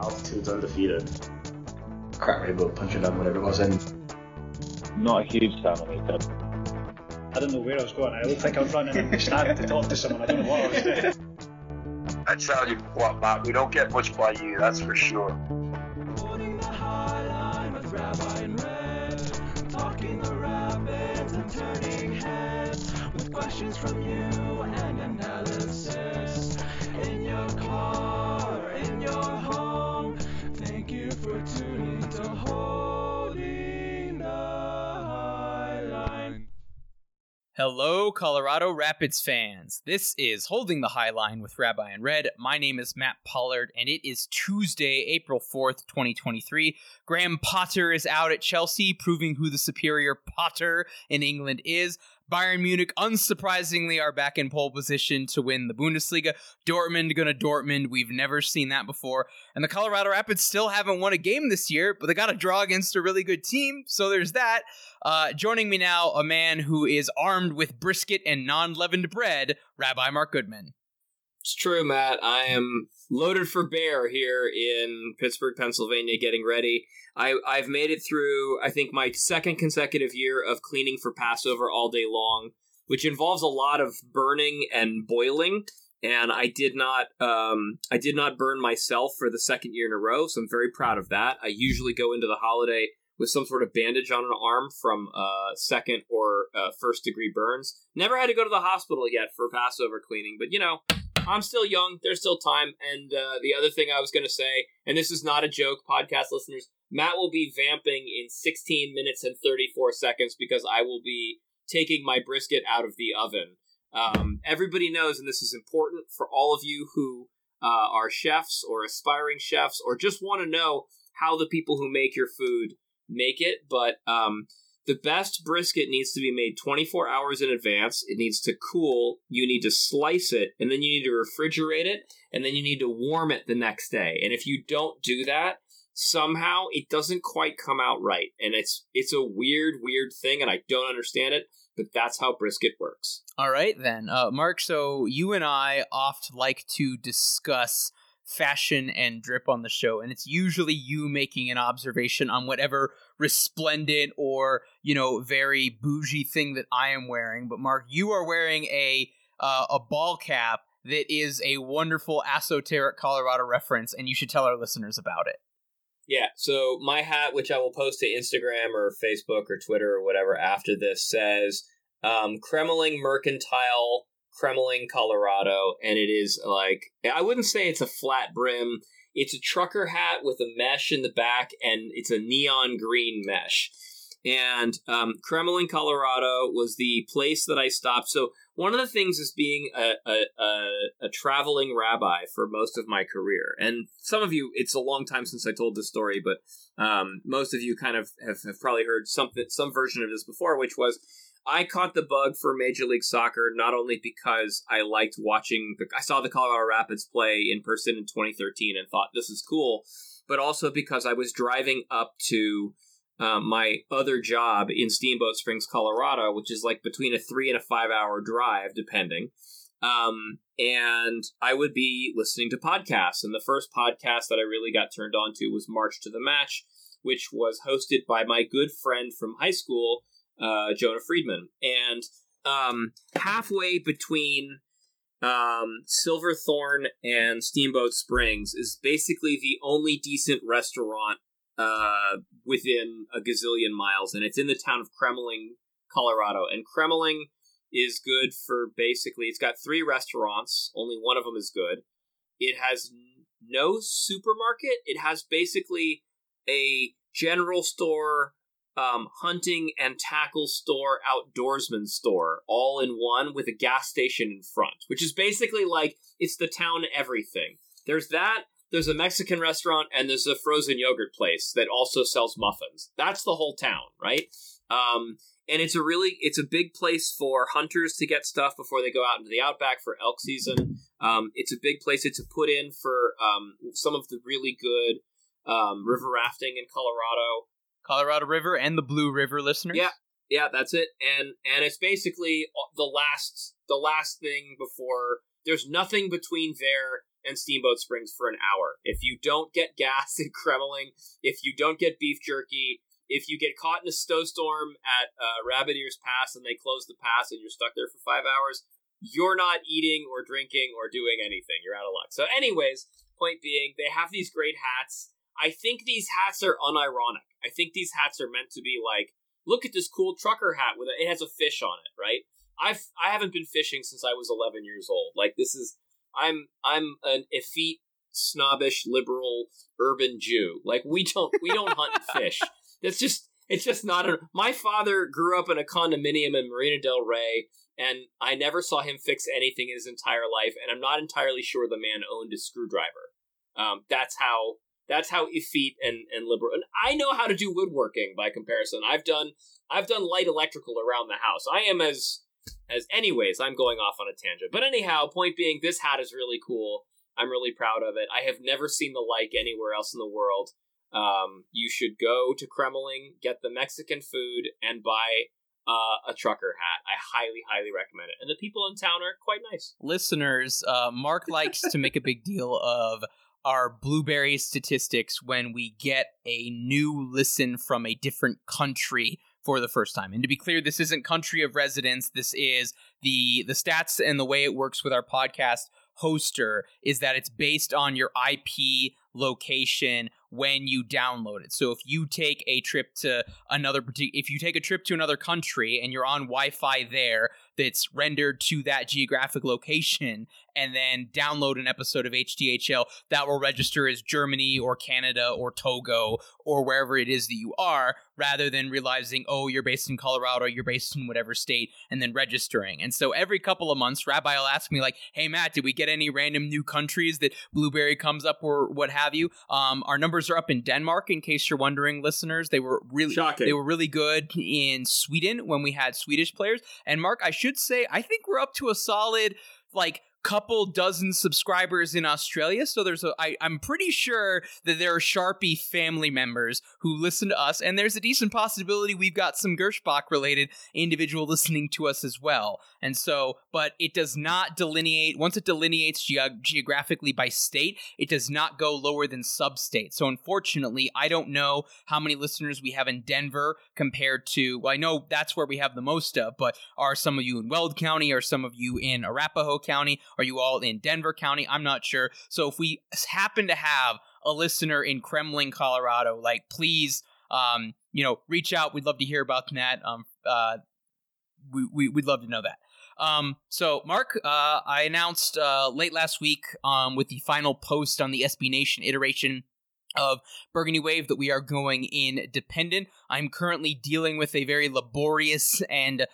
Altitude's undefeated. Crap, Rainbow punching down whatever it was in. Not a huge fan of it. I don't know where I was going. I looked like I was running in the stand to talk to someone. I don't know what I was doing. I tell you what, Matt, we don't get much by you, that's for sure. Holding the high line with Rabbi and Red, talking the rapids and turning heads, with questions from you and analysis. In your car, or in your home, thank you for tuning to Holding the High Line. Hello, Colorado Rapids fans. This is Holding the High Line with Rabbi and Red. My name is Matt Pollard, and it is Tuesday, April 4th, 2023. Graham Potter is out at Chelsea, proving who the superior Potter in England is. Bayern Munich, unsurprisingly, are back in pole position to win the Bundesliga. Dortmund gonna Dortmund. We've never seen that before. And the Colorado Rapids still haven't won a game this year, but they got a draw against a really good team, so there's that. Joining me now, a man who is armed with brisket and non-leavened bread, Rabbi Mark Goodman. It's true, Matt. I am loaded for bear here in Pittsburgh, Pennsylvania, getting ready. I've made it through, I think, my second consecutive year of cleaning for Passover all day long, which involves a lot of burning and boiling. And I did not burn myself for the second year in a row, so I'm very proud of that. I usually go into the holiday with some sort of bandage on an arm from second or first degree burns. Never had to go to the hospital yet for Passover cleaning, but you know, I'm still young. There's still time. And the other thing I was going to say, and this is not a joke, podcast listeners, Matt will be vamping in 16 minutes and 34 seconds because I will be taking my brisket out of the oven. Everybody knows, and this is important for all of you who are chefs or aspiring chefs or just want to know how the people who make your food make it, but the best brisket needs to be made 24 hours in advance. It needs to cool. You need to slice it, and then you need to refrigerate it, and then you need to warm it the next day. And if you don't do that, somehow it doesn't quite come out right. And it's a weird thing, and I don't understand it, but that's how brisket works. All right, then. Mark, so you and I oft like to discuss fashion and drip on the show, and it's usually you making an observation on whatever resplendent or, you know, very bougie thing that I am wearing. But Mark, you are wearing a ball cap that is a wonderful esoteric Colorado reference, and you should tell our listeners about it. Yeah, so my hat, which I will post to Instagram or Facebook or Twitter or whatever after this, says Kremling Mercantile, Kremling, Colorado, and it is like, I wouldn't say it's a flat brim. It's a trucker hat with a mesh in the back, and it's a neon green mesh. And Kremling, Colorado was the place that I stopped. So one of the things is being a traveling rabbi for most of my career. And some of you, it's a long time since I told this story, but most of you kind of have probably heard some version of this before, which was I caught the bug for Major League Soccer not only because I liked watching, I saw the Colorado Rapids play in person in 2013 and thought this is cool, but also because I was driving up to my other job in Steamboat Springs, Colorado, which is like between a 3 and a 5 hour drive, depending. And I would be listening to podcasts. And the first podcast that I really got turned on to was March to the Match, which was hosted by my good friend from high school, Jonah Friedman. And halfway between Silverthorne and Steamboat Springs is basically the only decent restaurant within a gazillion miles, and it's in the town of Kremling, Colorado. And Kremling is good for basically, it's got 3 restaurants, only one of them is good. It has no supermarket. It has basically a general store, hunting and tackle store, outdoorsman store, all in one with a gas station in front, which is basically like, it's the town everything. There's that. There's a Mexican restaurant, and there's a frozen yogurt place that also sells muffins. That's the whole town, right? And it's a big place for hunters to get stuff before they go out into the outback for elk season. It's a big place to put in for some of the really good river rafting in Colorado. Colorado River and the Blue River, listeners. Yeah, that's it. And it's basically the last thing before. There's nothing between there and Steamboat Springs for an hour. If you don't get gas in Kremling, if you don't get beef jerky, if you get caught in a snowstorm at Rabbit Ears Pass and they close the pass and you're stuck there for 5 hours, you're not eating or drinking or doing anything. You're out of luck. So anyways, point being, they have these great hats. I think these hats are unironic. I think these hats are meant to be like, look at this cool trucker hat with it has a fish on it, right? I haven't been fishing since I was 11 years old. Like, this is, I'm an effete, snobbish, liberal, urban Jew. Like, we don't hunt fish. It's just not my father grew up in a condominium in Marina Del Rey, and I never saw him fix anything in his entire life, and I'm not entirely sure the man owned a screwdriver. That's how effete and liberal. And I know how to do woodworking by comparison. I've done light electrical around the house. I am anyways, I'm going off on a tangent. But anyhow, point being, this hat is really cool. I'm really proud of it. I have never seen the like anywhere else in the world. You should go to Kremling, get the Mexican food, and buy a trucker hat. I highly, highly recommend it. And the people in town are quite nice. Listeners, Mark likes to make a big deal of our Blueberry statistics when we get a new listen from a different country for the first time. And to be clear, this isn't country of residence. This is the stats, and the way it works with our podcast hoster is that it's based on your IP location when you download it. So if you take a trip to another country and you're on Wi-Fi there that's rendered to that geographic location, and then download an episode of HTHL, that will register as Germany or Canada or Togo or wherever it is that you are, rather than realizing, oh, you're based in Colorado, you're based in whatever state, and then registering. And so every couple of months, Rabbi will ask me, like, hey, Matt, did we get any random new countries that Blueberry comes up or what have you? Our numbers are up in Denmark, in case you're wondering, listeners. They were really good in Sweden when we had Swedish players. And Mark, I should say, I think we're up to a solid, like, couple dozen subscribers in Australia, so I'm pretty sure that there are Sharpie family members who listen to us, and there's a decent possibility we've got some Gershbach related individual listening to us as well. And so, but it does not delineate, once it delineates geographically by state, it does not go lower than sub-state. So unfortunately, I don't know how many listeners we have in Denver compared to, well, I know that's where we have the most of, but are some of you in Weld County, are some of you in Arapahoe County, are you all in Denver County? I'm not sure. So if we happen to have a listener in Kremling, Colorado, like, please, reach out. We'd love to hear about that. We'd love to know that. So Mark, I announced late last week with the final post on the SB Nation iteration of Burgundy Wave that we are going independent. I'm currently dealing with a very laborious and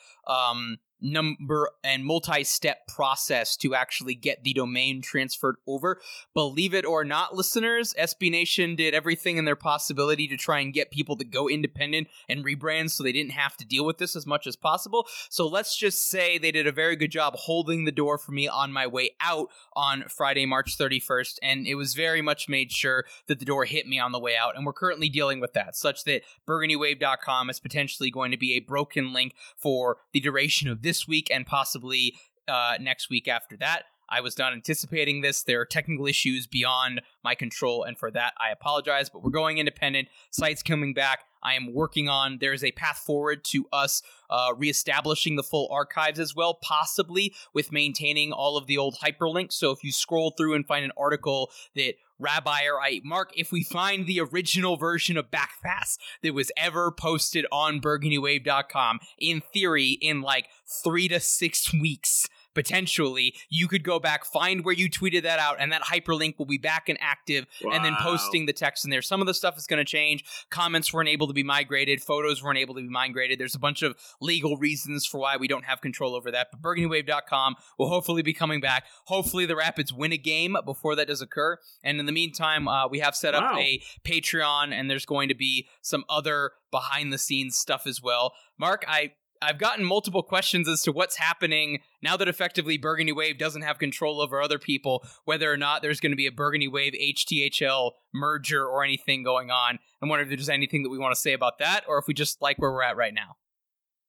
number and multi-step process to actually get the domain transferred over. Believe it or not, listeners, SB Nation did everything in their possibility to try and get people to go independent and rebrand so they didn't have to deal with this as much as possible. So let's just say they did a very good job holding the door for me on my way out on Friday, March 31st, and it was very much made sure that the door hit me on the way out, and we're currently dealing with that, such that BurgundyWave.com is potentially going to be a broken link for the duration of this week and possibly next week after that. I was not anticipating this. There are technical issues beyond my control, and for that, I apologize, but we're going independent. Site's coming back. I am working on, there's a path forward to us reestablishing the full archives as well, possibly with maintaining all of the old hyperlinks. So if you scroll through and find an article that Rabbi or Mark, if we find the original version of Backpass that was ever posted on BurgundyWave.com, in theory, in like 3 to 6 weeks, potentially, you could go back, find where you tweeted that out, and that hyperlink will be back and active, and then posting the text in there. Some of the stuff is going to change. Comments weren't able to be migrated. Photos weren't able to be migrated. There's a bunch of legal reasons for why we don't have control over that, but BurgundyWave.com will hopefully be coming back. Hopefully the Rapids win a game before that does occur, and in the meantime, we have set up a Patreon, and there's going to be some other behind-the-scenes stuff as well. Mark, I've gotten multiple questions as to what's happening now that effectively Burgundy Wave doesn't have control over other people, whether or not there's going to be a Burgundy Wave HTHL merger or anything going on. I'm wondering if there's anything that we want to say about that, or if we just like where we're at right now.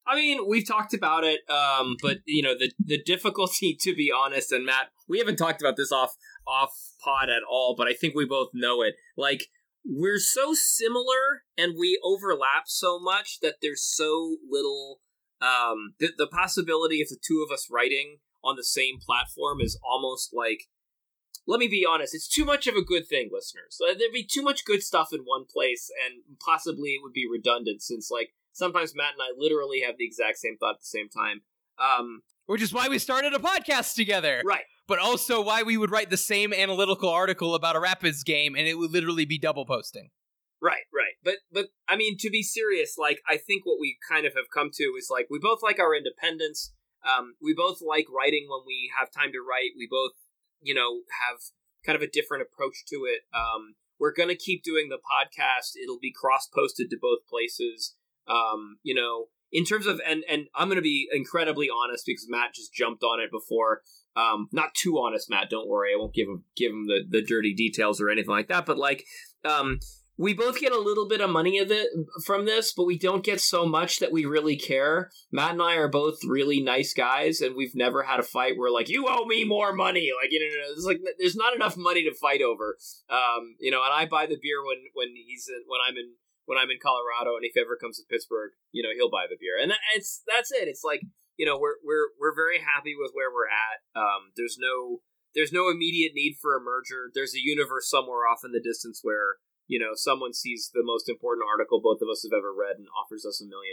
I mean, we've talked about it, but the difficulty, to be honest, and Matt, we haven't talked about this off pod at all, but I think we both know it. Like, we're so similar and we overlap so much that there's so little. The possibility of the two of us writing on the same platform is almost like. Let me be honest, it's too much of a good thing, listeners. There'd be too much good stuff in one place, and possibly it would be redundant, since, like, sometimes Matt and I literally have the exact same thought at the same time. Which is why we started a podcast together. Right. But also why we would write the same analytical article about a Rapids game, and it would literally be double posting. Right. But I mean, to be serious, like, I think what we kind of have come to is, like, we both like our independence. We both like writing when we have time to write. We both, have kind of a different approach to it. We're going to keep doing the podcast. It'll be cross-posted to both places. In terms of, and I'm going to be incredibly honest because Matt just jumped on it before. Not too honest, Matt, don't worry. I won't give him the dirty details or anything like that. But, like, we both get a little bit of money from this, but we don't get so much that we really care. Matt and I are both really nice guys, and we've never had a fight where, like, you owe me more money. Like, it's like there's not enough money to fight over. And I buy the beer when I'm in Colorado, and if he ever comes to Pittsburgh, he'll buy the beer, and that's it. It's like, we're very happy with where we're at. There's no immediate need for a merger. There's a universe somewhere off in the distance where someone sees the most important article both of us have ever read and offers us $1 million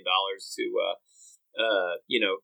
to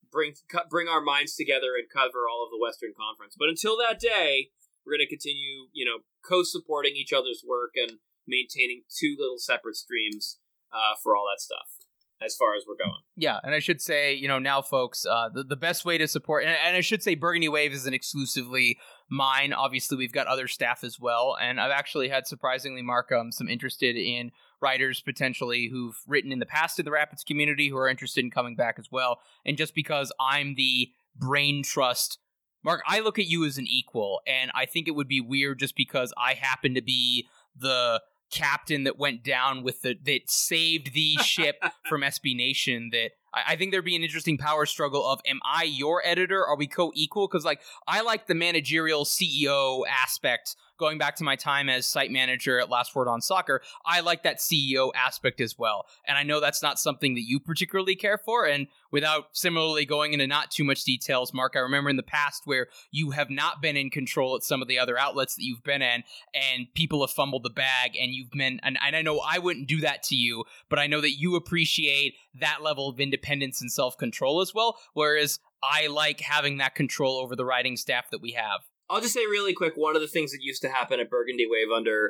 bring our minds together and cover all of the Western Conference. But until that day, we're going to continue co-supporting each other's work and maintaining two little separate streams for all that stuff as far as we're going. Yeah, and I should say, now, folks, the best way to support, and I should say Burgundy Wave isn't exclusively mine. Obviously, we've got other staff as well, and I've actually had, surprisingly, Mark, some interested in writers potentially who've written in the past in the Rapids community who are interested in coming back as well. And just because I'm the brain trust, Mark, I look at you as an equal, and I think it would be weird just because I happen to be the captain that went down that saved the ship from SB Nation, that I think there'd be an interesting power struggle of, am I your editor? Are we co-equal? Because, like, I like the managerial CEO aspect. Going back to my time as site manager at Last Word on Soccer, I like that CEO aspect as well. And I know that's not something that you particularly care for. And without similarly going into not too much details, Mark, I remember in the past where you have not been in control at some of the other outlets that you've been in, and people have fumbled the bag, and you've been, and I know I wouldn't do that to you, but I know that you appreciate that level of independence and self-control as well, whereas I like having that control over the writing staff that we have. I'll just say really quick, one of the things that used to happen at Burgundy Wave under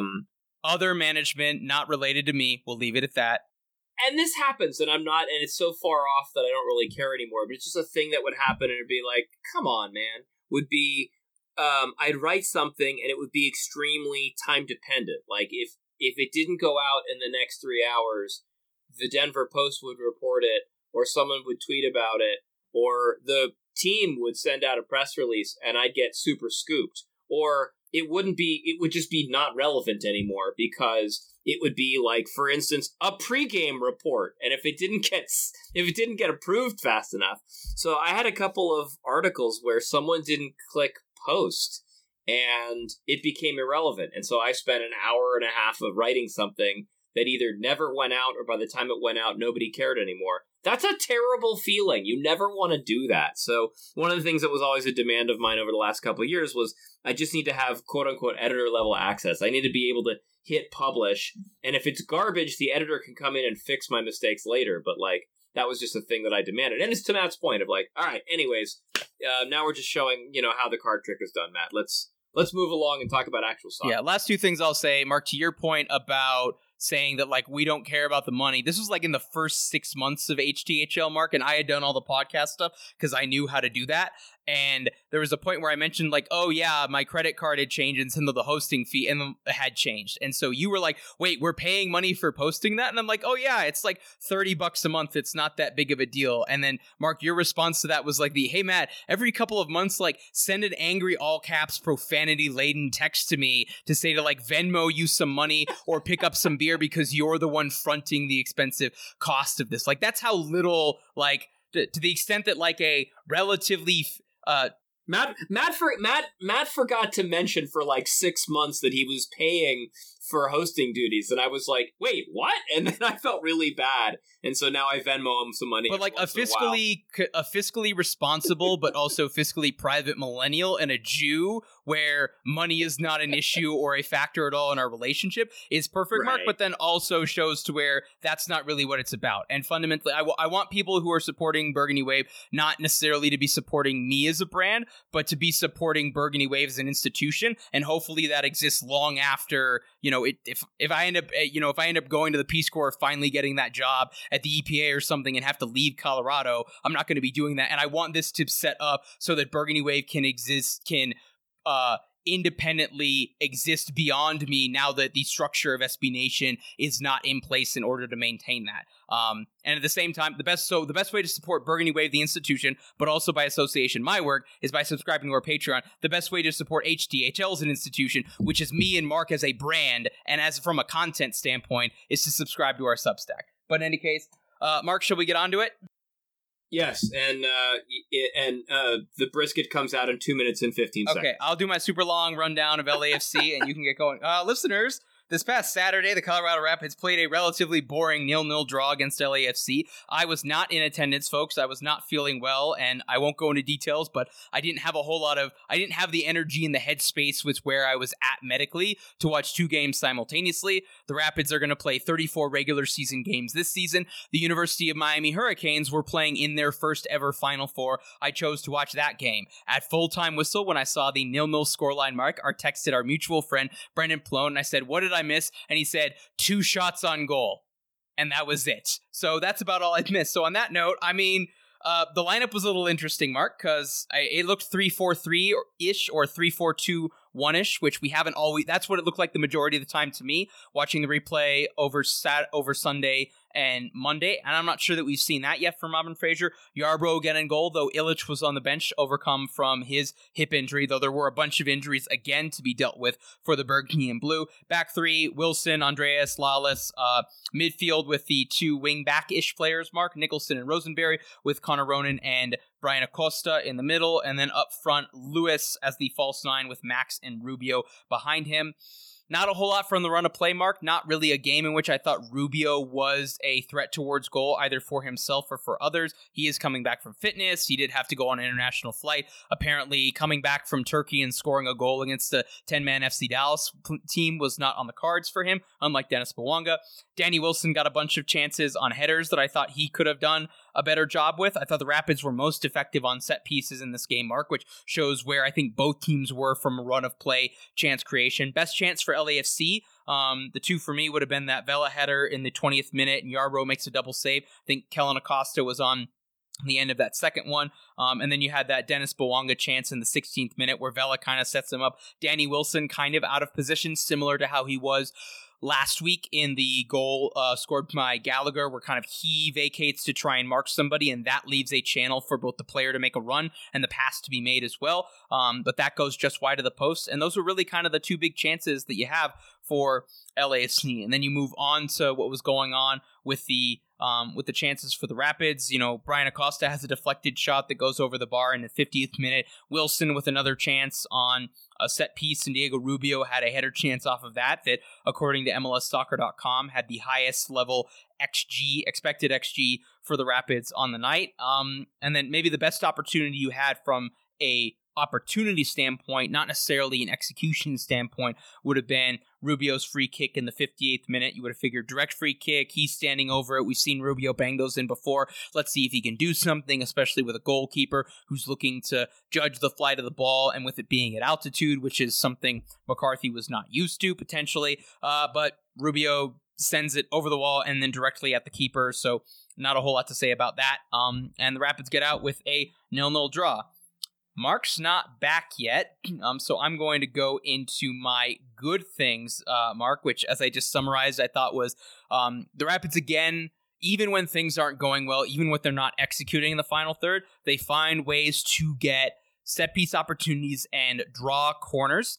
other management, not related to me, we'll leave it at that. And this happens, and it's so far off that I don't really care anymore, but it's just a thing that would happen, and it'd be like, come on, man. Would be, I'd write something, and it would be extremely time-dependent. Like, if it didn't go out in the next 3 hours, the Denver Post would report it, or someone would tweet about it, or the team would send out a press release and I'd get super scooped, or it would just be not relevant anymore because it would be like, for instance, a pregame report, and if it didn't get approved fast enough. So I had a couple of articles where someone didn't click post and it became irrelevant, and so I spent an hour and a half of writing something that either never went out, or by the time it went out, nobody cared anymore. That's a terrible feeling. You never want to do that. So one of the things that was always a demand of mine over the last couple of years was I just need to have quote-unquote editor-level access. I need to be able to hit publish, and if it's garbage, the editor can come in and fix my mistakes later. But, like, that was just a thing that I demanded. And it's to Matt's point of, like, all right, anyways, now we're just showing, how the card trick is done, Matt. Let's move along and talk about actual soccer. Yeah, last two things I'll say, Mark, to your point about saying that, like, we don't care about the money. This was, like, in the first 6 months of HTHL, Mark, and I had done all the podcast stuff because I knew how to do that. And there was a point where I mentioned, like, oh, yeah, my credit card had changed and some of the hosting fee and had changed. And so you were like, wait, we're paying money for posting that? And I'm like, oh, yeah, it's like $30 a month. It's not that big of a deal. And then, Mark, your response to that was like hey, Matt, every couple of months, like, send an angry all caps profanity laden text to me to say to, like, Venmo you some money or pick up some beer because you're the one fronting the expensive cost of this. Like, that's how little, like, to the extent that, like, a relatively Matt forgot to mention for like 6 months that he was paying for hosting duties, and I was like, wait, what? And then I felt really bad, and so now I Venmo him some money. But like a fiscally responsible but also fiscally private millennial and a Jew where money is not an issue or a factor at all in our relationship is perfect, Right. Mark, but then also shows to where that's not really what it's about. And fundamentally, I want people who are supporting Burgundy Wave not necessarily to be supporting me as a brand, but to be supporting Burgundy Wave as an institution, and hopefully that exists long after, you know, if I end up going to the Peace Corps, finally getting that job at the EPA or something and have to leave Colorado, I'm not going to be doing that. And I want this to set up so that Burgundy Wave can independently exist beyond me now that the structure of SB Nation is not in place in order to maintain that. And at the same time, the best way to support Burgundy Wave, the institution, but also by association, my work, is by subscribing to our Patreon. The best way to support HDHL as an institution, which is me and Mark as a brand, and as from a content standpoint, is to subscribe to our Substack. But in any case, Mark, shall we get on to it? Yes, and the brisket comes out in 2 minutes and 15 seconds. Okay, I'll do my super long rundown of LAFC, and you can get going. Listeners, this past Saturday, the Colorado Rapids played a relatively boring 0-0 draw against LAFC. I was not in attendance, folks. I was not feeling well, and I won't go into details, but I didn't have the energy and the headspace with where I was at medically to watch 2 games simultaneously. The Rapids are going to play 34 regular season games this season. The University of Miami Hurricanes were playing in their first ever Final Four. I chose to watch that game. At full-time whistle, when I saw the 0-0 scoreline mark, I texted our mutual friend, Brendan Plone, and I said, "What did I miss?" And he said, 2 shots on goal. And that was it. So that's about all I missed. So on that note, I mean, the lineup was a little interesting, Mark, because it looked 3-4-3-ish or 3-4-2-1-ish, which we haven't always... That's what it looked like the majority of the time to me, watching the replay over Sunday and Monday, and I'm not sure that we've seen that yet from Robin Fraser. Yarbrough again in goal, though Illich was on the bench, overcome from his hip injury, though there were a bunch of injuries again to be dealt with for the Burgundy and Blue. Back 3, Wilson, Andreas, Lawless. Midfield with the 2 wing-back-ish players, Mark, Nicholson and Rosenberry, with Connor Ronan and Brian Acosta in the middle, and then up front, Lewis as the false 9 with Max and Rubio behind him. Not a whole lot from the run of play, Mark. Not really a game in which I thought Rubio was a threat towards goal, either for himself or for others. He is coming back from fitness. He did have to go on an international flight. Apparently, coming back from Turkey and scoring a goal against a 10-man FC Dallas team was not on the cards for him, unlike Dennis Bawanga. Danny Wilson got a bunch of chances on headers that I thought he could have done a better job with. I thought the Rapids were most effective on set pieces in this game, Mark, which shows where I think both teams were from a run of play chance creation. Best chance for LAFC, the 2 for me would have been that Vela header in the 20th minute, and Yarbrough makes a double save. I think Kellen Acosta was on the end of that second one. And then you had that Dennis Bawanga chance in the 16th minute where Vela kind of sets him up. Danny Wilson kind of out of position, similar to how he was last week in the goal scored by Gallagher, where kind of he vacates to try and mark somebody, and that leaves a channel for both the player to make a run and the pass to be made as well. But that goes just wide of the post, and those were really kind of the 2 big chances that you have for LAFC. And then you move on to what was going on with the chances for the Rapids. You know, Brian Acosta has a deflected shot that goes over the bar in the 50th minute. Wilson with another chance on a set piece, and Diego Rubio had a header chance off of that, according to MLSsoccer.com, had the highest level expected XG for the Rapids on the night. And then maybe the best opportunity you had from a opportunity standpoint, not necessarily an execution standpoint, would have been Rubio's free kick in the 58th minute. You would have figured direct free kick, he's standing over it. We've seen Rubio bang those in before. Let's see if he can do something, especially with a goalkeeper who's looking to judge the flight of the ball, and with it being at altitude, which is something McCarthy was not used to, potentially. But Rubio sends it over the wall and then directly at the keeper, so not a whole lot to say about that. And the Rapids get out with a 0-0 draw. Mark's not back yet, so I'm going to go into my good things, Mark, which, as I just summarized, I thought was the Rapids, again, even when things aren't going well, even when they're not executing in the final third, they find ways to get set-piece opportunities and draw corners.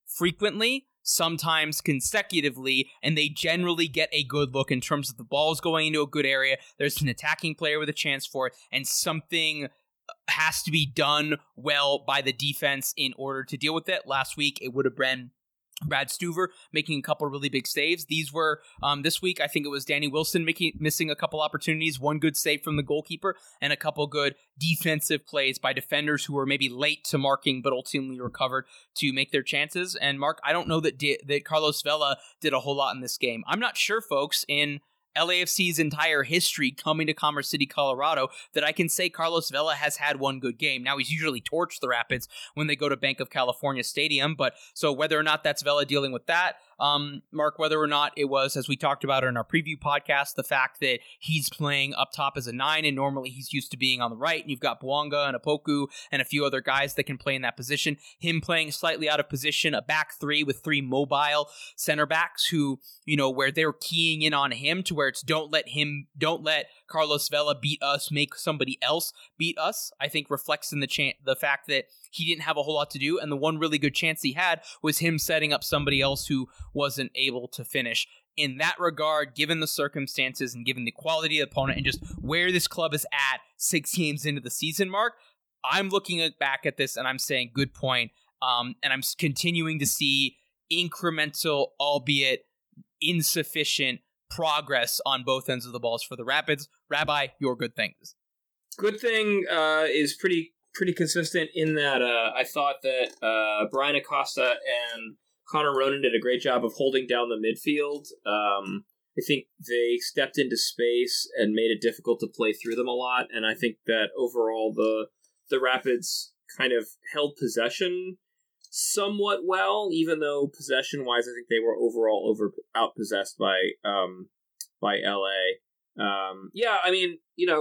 frequently, sometimes consecutively, and they generally get a good look in terms of the ball's going into a good area. There's an attacking player with a chance for it, and something has to be done well by the defense in order to deal with it. Last week, it would have been Brad Stuver making a couple really big saves. These were, this week, I think it was Danny Wilson missing a couple opportunities, one good save from the goalkeeper, and a couple good defensive plays by defenders who were maybe late to marking, but ultimately recovered to make their chances. And Mark, I don't know that Carlos Vela did a whole lot in this game. I'm not sure, folks, in LAFC's entire history coming to Commerce City, Colorado, that I can say Carlos Vela has had one good game. Now, he's usually torched the Rapids when they go to Bank of California Stadium, but so whether or not that's Vela dealing with that, Mark, whether or not it was, as we talked about in our preview podcast, the fact that he's playing up top as a 9, and normally he's used to being on the right, and you've got Bouanga and Apoku and a few other guys that can play in that position. Him playing slightly out of position, a back 3 with 3 mobile center backs who, where they're keying in on him to where it's don't let Carlos Vela beat us, make somebody else beat us, I think reflects in the fact that he didn't have a whole lot to do, and the one really good chance he had was him setting up somebody else who wasn't able to finish. In that regard, given the circumstances and given the quality of the opponent and just where this club is at 6 games into the season, Mark, I'm looking back at this and I'm saying good point, and I'm continuing to see incremental, albeit insufficient, progress on both ends of the balls for the Rapids. Rabbi, your good things. Good thing is pretty consistent in that I thought that Brian Acosta and Connor Ronan did a great job of holding down the midfield. I think they stepped into space and made it difficult to play through them a lot, and I think that overall the Rapids kind of held possession somewhat well, even though possession-wise I think they were overall outpossessed by LA. Yeah, I mean,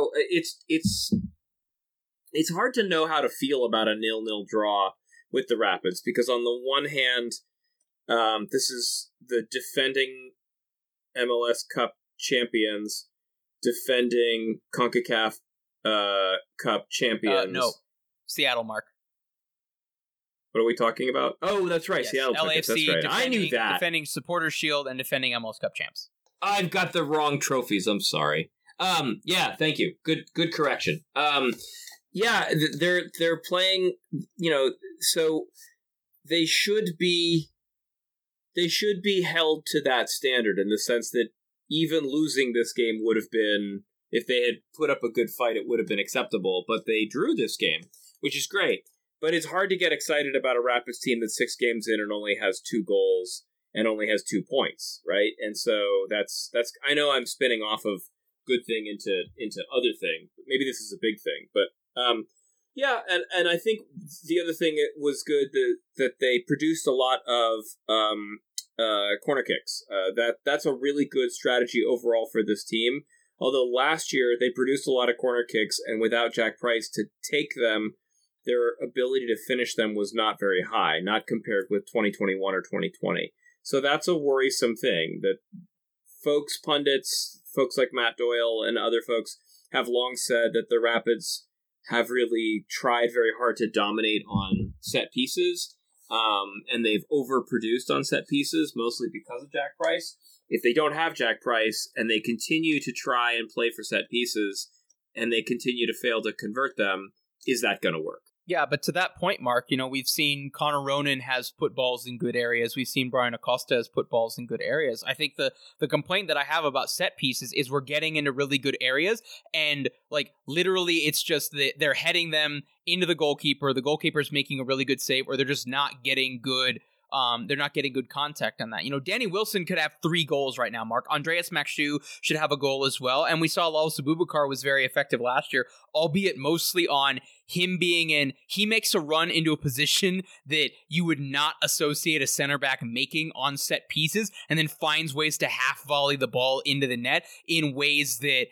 it's hard to know how to feel about a 0-0 draw with the Rapids, because on the one hand, this is the defending MLS Cup champions, defending CONCACAF Cup champions. No, Seattle, Mark. What are we talking about? Oh, that's right, yes. Seattle. LAFC, that's right. I knew that. Defending Supporters Shield and defending MLS Cup champs. I've got the wrong trophies. I'm sorry. Yeah, thank you. Good correction. Yeah, they're playing. So they should be held to that standard in the sense that even losing this game would have been, if they had put up a good fight, it would have been acceptable. But they drew this game, which is great. But it's hard to get excited about a Rapids team that's 6 games in and only has 2 goals and only has 2 points, right? And so that's. I know I'm spinning off of good thing into other thing. Maybe this is a big thing, but yeah. And I think the other thing it was good that they produced a lot of corner kicks. That's a really good strategy overall for this team. Although last year they produced a lot of corner kicks, and without Jack Price to take them, their ability to finish them was not very high, not compared with 2021 or 2020. So that's a worrisome thing that pundits, folks like Matt Doyle and other folks have long said that the Rapids have really tried very hard to dominate on set pieces, and they've overproduced on set pieces, mostly because of Jack Price. If they don't have Jack Price and they continue to try and play for set pieces and they continue to fail to convert them, is that going to work? Yeah, but to that point, Mark, we've seen Connor Ronan has put balls in good areas. We've seen Brian Acosta has put balls in good areas. I think the complaint that I have about set pieces is we're getting into really good areas, and literally it's just that they're heading them into the goalkeeper. The goalkeeper's making a really good save, or they're just not getting good. They're not getting good contact on that. Danny Wilson could have 3 goals right now, Mark. Andreas Makshu should have a goal as well. And we saw Lawless Abubakar was very effective last year, albeit mostly on him being he makes a run into a position that you would not associate a center back making on set pieces, and then finds ways to half volley the ball into the net in ways that,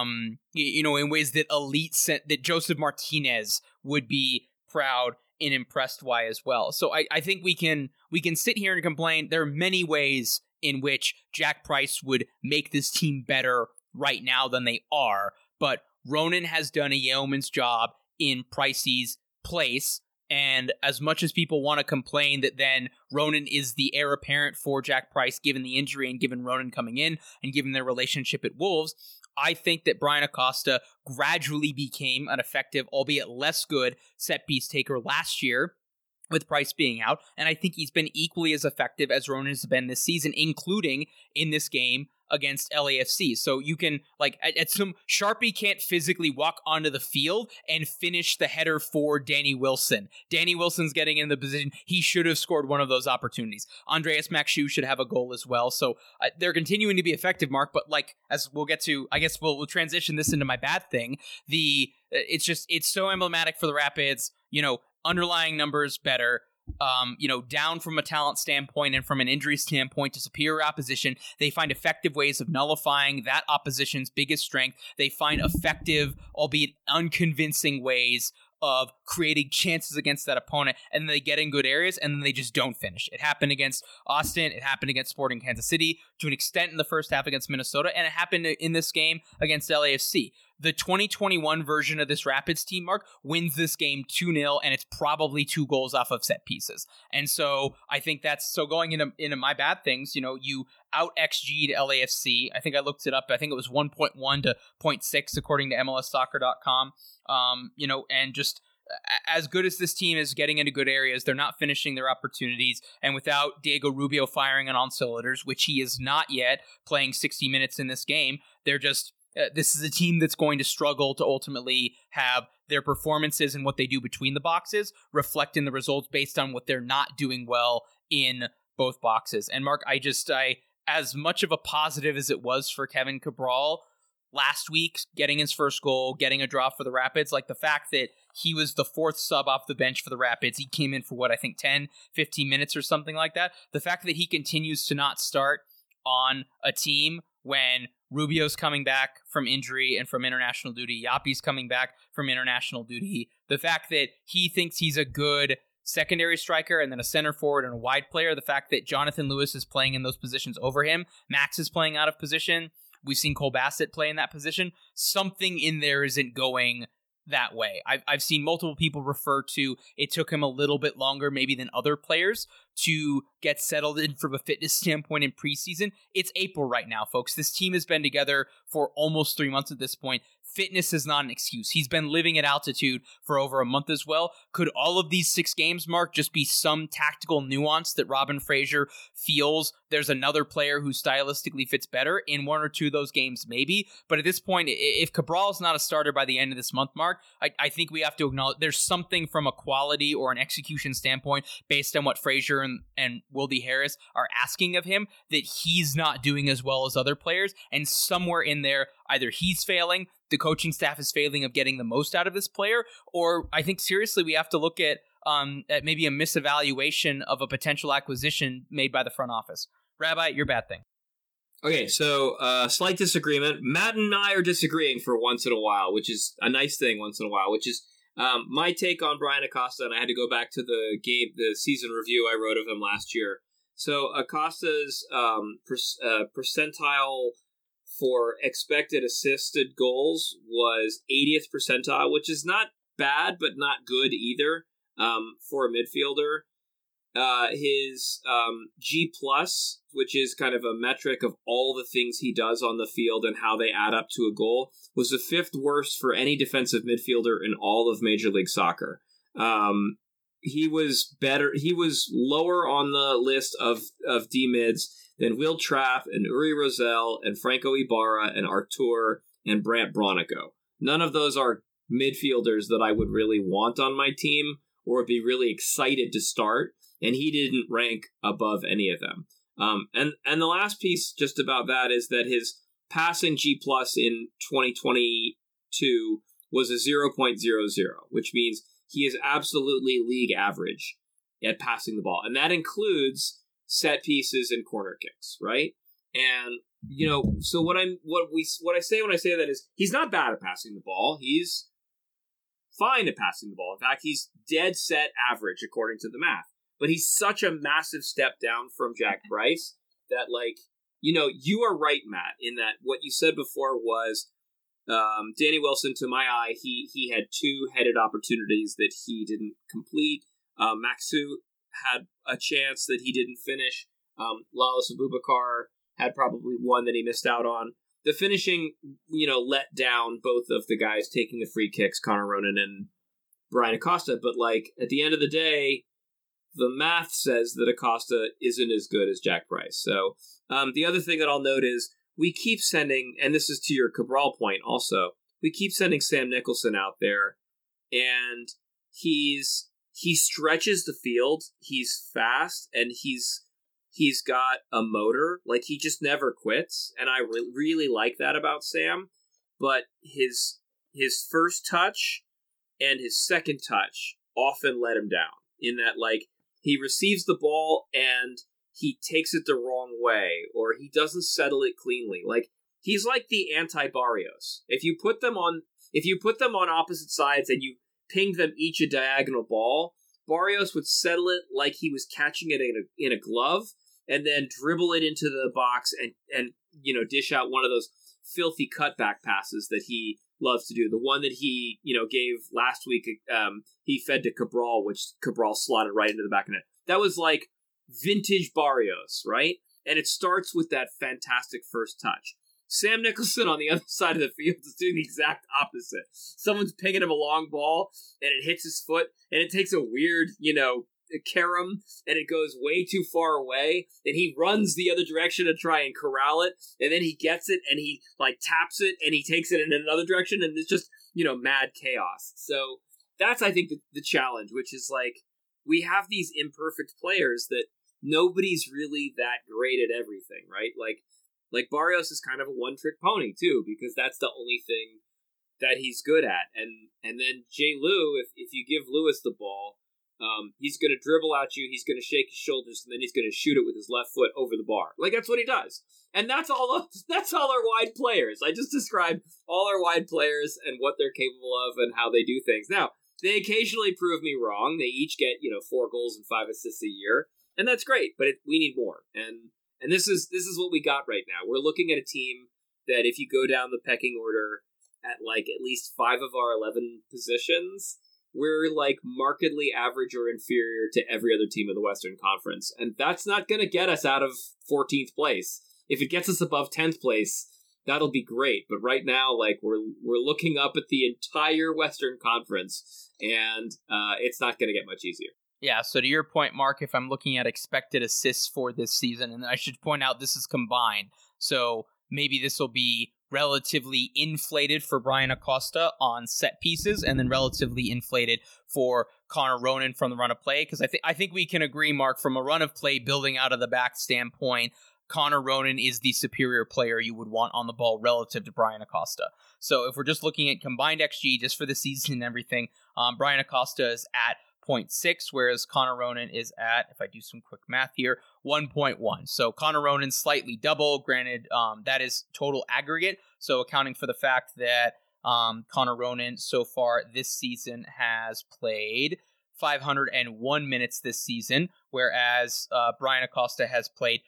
in ways that that Joseph Martinez would be proud and impressed by as well. So I think we can sit here and complain. There are many ways in which Jack Price would make this team better right now than they are, but Ronan has done a yeoman's job in Pricey's place, And as much as people want to complain that then Ronan is the heir apparent for Jack Price, given the injury and given Ronan coming in and given their relationship at Wolves, I think that Brian Acosta gradually became an effective, albeit less good, set-piece taker last year, with Price being out, and I think he's been equally as effective as Ronan has been this season, including in this game against LAFC. So you can, like, at some, Sharpie can't physically walk onto the field and finish the header for Danny Wilson. Danny Wilson's getting in the position. He should have scored one of those opportunities. Andreas Makshu should have a goal as well. So they're continuing to be effective, Mark, but like, as we'll get to, I guess we'll transition this into my bad thing. It's so emblematic for the Rapids, underlying numbers better, down from a talent standpoint and from an injury standpoint to superior opposition. They find effective ways of nullifying that opposition's biggest strength. They find effective, albeit unconvincing ways of creating chances against that opponent, and then they get in good areas, and then they just don't finish. It happened against Austin, it happened against Sporting Kansas City, to an extent in the first half against Minnesota, and it happened in this game against LAFC. The 2021 version of this Rapids team, Mark, wins this game 2-0, and it's probably 2 goals off of set pieces. And so I think that's, so going into my bad things, you out XG'd LAFC. I think I looked it up. I think it was 1.1 to 0.6 according to MLSsoccer.com. And just as good as this team is getting into good areas, they're not finishing their opportunities. And without Diego Rubio firing on cylinders, which he is not yet, playing 60 minutes in this game, they're just, this is a team that's going to struggle to ultimately have their performances and what they do between the boxes reflect in the results based on what they're not doing well in both boxes. And Mark, I as much of a positive as it was for Kevin Cabral last week, getting his first goal, getting a draw for the Rapids, like the fact that he was the 4th sub off the bench for the Rapids, he came in for what, I think 10, 15 minutes or something like that. The fact that he continues to not start on a team when Rubio's coming back from injury and from international duty, Yapi's coming back from international duty, the fact that he thinks he's a good secondary striker and then a center forward and a wide player, the fact that Jonathan Lewis is playing in those positions over him, Max is playing out of position, we've seen Cole Bassett play in that position, something in there isn't going that way. I've seen multiple people refer to it took him a little bit longer maybe than other players to get settled in from a fitness standpoint in preseason. It's April right now, folks. This team has been together for almost 3 months at this point. Fitness is not an excuse. He's been living at altitude for over a month as well. Could all of these 6 games, Mark, just be some tactical nuance that Robin Fraser feels there's another player who stylistically fits better in 1 or 2 of those games? Maybe. But at this point, if Cabral's not a starter by the end of this month, Mark, I think we have to acknowledge there's something from a quality or an execution standpoint based on what Fraser and Wildy Harris are asking of him that he's not doing as well as other players. And somewhere in there, either he's failing, the coaching staff is failing of getting the most out of this player, or I think seriously we have to look at maybe a misevaluation of a potential acquisition made by the front office. Rabbi, your bad thing. Okay, so slight disagreement. Matt and I are disagreeing for once in a while, which is a nice thing once in a while, which is my take on Brian Acosta, and I had to go back to the season review I wrote of him last year. So Acosta's percentile for expected assisted goals was 80th percentile, which is not bad, but not good either for a midfielder. His G+, which is kind of a metric of all the things he does on the field and how they add up to a goal, was the 5th worst for any defensive midfielder in all of Major League Soccer. He was better. He was lower on the list of D-mids than Will Trapp and Uri Rosell and Franco Ibarra and Artur and Brant Bronico. None of those are midfielders that I would really want on my team or would be really excited to start, and he didn't rank above any of them. And the last piece just about that is that his passing G+ in 2022 was a 0.00, which means he is absolutely league average at passing the ball. And that includes set pieces and corner kicks, right? And, so what I say when I say that is he's not bad at passing the ball. He's fine at passing the ball. In fact, he's dead set average according to the math. But he's such a massive step down from Jack Price that, you are right, Matt, in that what you said before was Danny Wilson, to my eye, he had 2 headed opportunities that he didn't complete. Maxu had a chance that he didn't finish. Lalas Abubakar had probably one that he missed out on. The finishing, let down both of the guys taking the free kicks, Connor Ronan and Brian Acosta. But, at the end of the day, the math says that Acosta isn't as good as Jack Price. So the other thing that I'll note is we keep sending, and this is to your Cabral point also, we keep sending Sam Nicholson out there, and he stretches the field. He's fast, and he's got a motor. He just never quits, and I really like that about Sam. But his first touch and his second touch often let him down, in that, he receives the ball and he takes it the wrong way, or he doesn't settle it cleanly. He's like the anti-Barrios. If you put them on opposite sides and you pinged them each a diagonal ball, Barrios would settle it like he was catching it in a glove, and then dribble it into the box and dish out one of those filthy cutback passes that he loves to do. The one that he gave last week, he fed to Cabral, which Cabral slotted right into the back of the net. That was vintage Barrios, right? And it starts with that fantastic first touch. Sam Nicholson on the other side of the field is doing the exact opposite. Someone's pinging him a long ball, and it hits his foot, and it takes a weird, carom, and it goes way too far away, and he runs the other direction to try and corral it, and then he gets it, and he, taps it, and he takes it in another direction, and it's just, mad chaos. So that's, I think, the challenge, which is, we have these imperfect players that nobody's really that great at everything, right? Barrios is kind of a one-trick pony, too, because that's the only thing that he's good at. And then Jay Lou, if you give Lewis the ball, he's going to dribble at you, he's going to shake his shoulders, and then he's going to shoot it with his left foot over the bar. That's what he does. And that's all our wide players. I just described all our wide players and what they're capable of and how they do things. Now, they occasionally prove me wrong. They each get, 4 goals and 5 assists a year, and that's great, but we need more. And this is what we got right now. We're looking at a team that, if you go down the pecking order at least 5 of our 11 positions, we're markedly average or inferior to every other team in the Western Conference. And that's not going to get us out of 14th place. If it gets us above 10th place, that'll be great. But right now, we're looking up at the entire Western Conference, and it's not going to get much easier. Yeah, so to your point, Mark, if I'm looking at expected assists for this season, and I should point out this is combined, so maybe this will be relatively inflated for Brian Acosta on set pieces, and then relatively inflated for Connor Ronan from the run of play, because I think we can agree, Mark, from a run of play building out of the back standpoint, Connor Ronan is the superior player you would want on the ball relative to Brian Acosta. So if we're just looking at combined XG just for the season and everything, Brian Acosta is at 0.6, whereas Connor Ronan is at, if I do some quick math here, 1.1. So Connor Ronan slightly double. Granted, that is total aggregate. So accounting for the fact that Connor Ronan so far this season has played 501 minutes this season, whereas Brian Acosta has played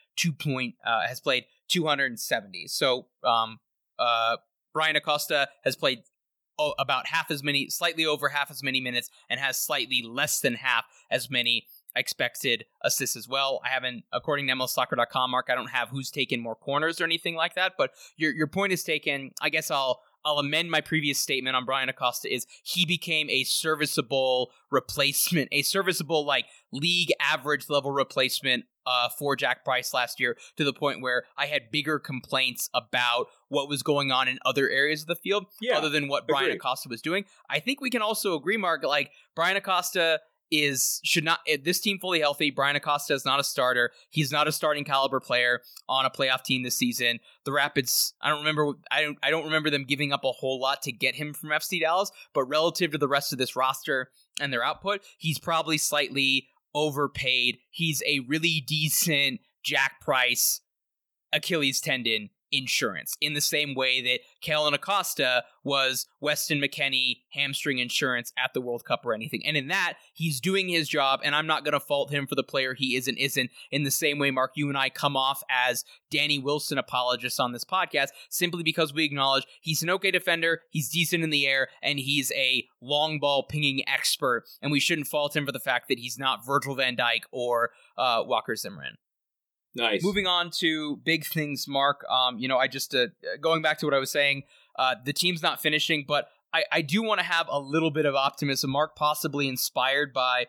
270. So Brian Acosta has played about half as many, slightly over half as many minutes, and has slightly less than half as many expected assists as well. I haven't, according to MLSsoccer.com, Mark, I don't have who's taken more corners or anything like that, but your point is taken. I guess I'll amend my previous statement on Brian Acosta is he became a serviceable replacement, a serviceable league average level replacement for Jack Price last year, to the point where I had bigger complaints about what was going on in other areas of the field other than what Brian Acosta was doing. I think we can also agree, Mark, Brian Acosta should not, this team fully healthy, Brian Acosta is not a starter. He's not a starting caliber player on a playoff team this season. The Rapids, I don't remember them giving up a whole lot to get him from FC Dallas, but relative to the rest of this roster and their output, he's probably slightly overpaid. He's a really decent Jack Price Achilles tendon insurance, in the same way that Kellen Acosta was Weston McKennie hamstring insurance at the World Cup or anything. And in that, he's doing his job, and I'm not going to fault him for the player he isn't, in the same way, Mark, you and I come off as Danny Wilson apologists on this podcast, simply because we acknowledge he's an okay defender, he's decent in the air, and he's a long ball pinging expert, and we shouldn't fault him for the fact that he's not Virgil van Dijk or Walker Zimmerman. Nice. Moving on to big things, Mark. I just going back to what I was saying, the team's not finishing, but I do want to have a little bit of optimism, Mark, possibly inspired by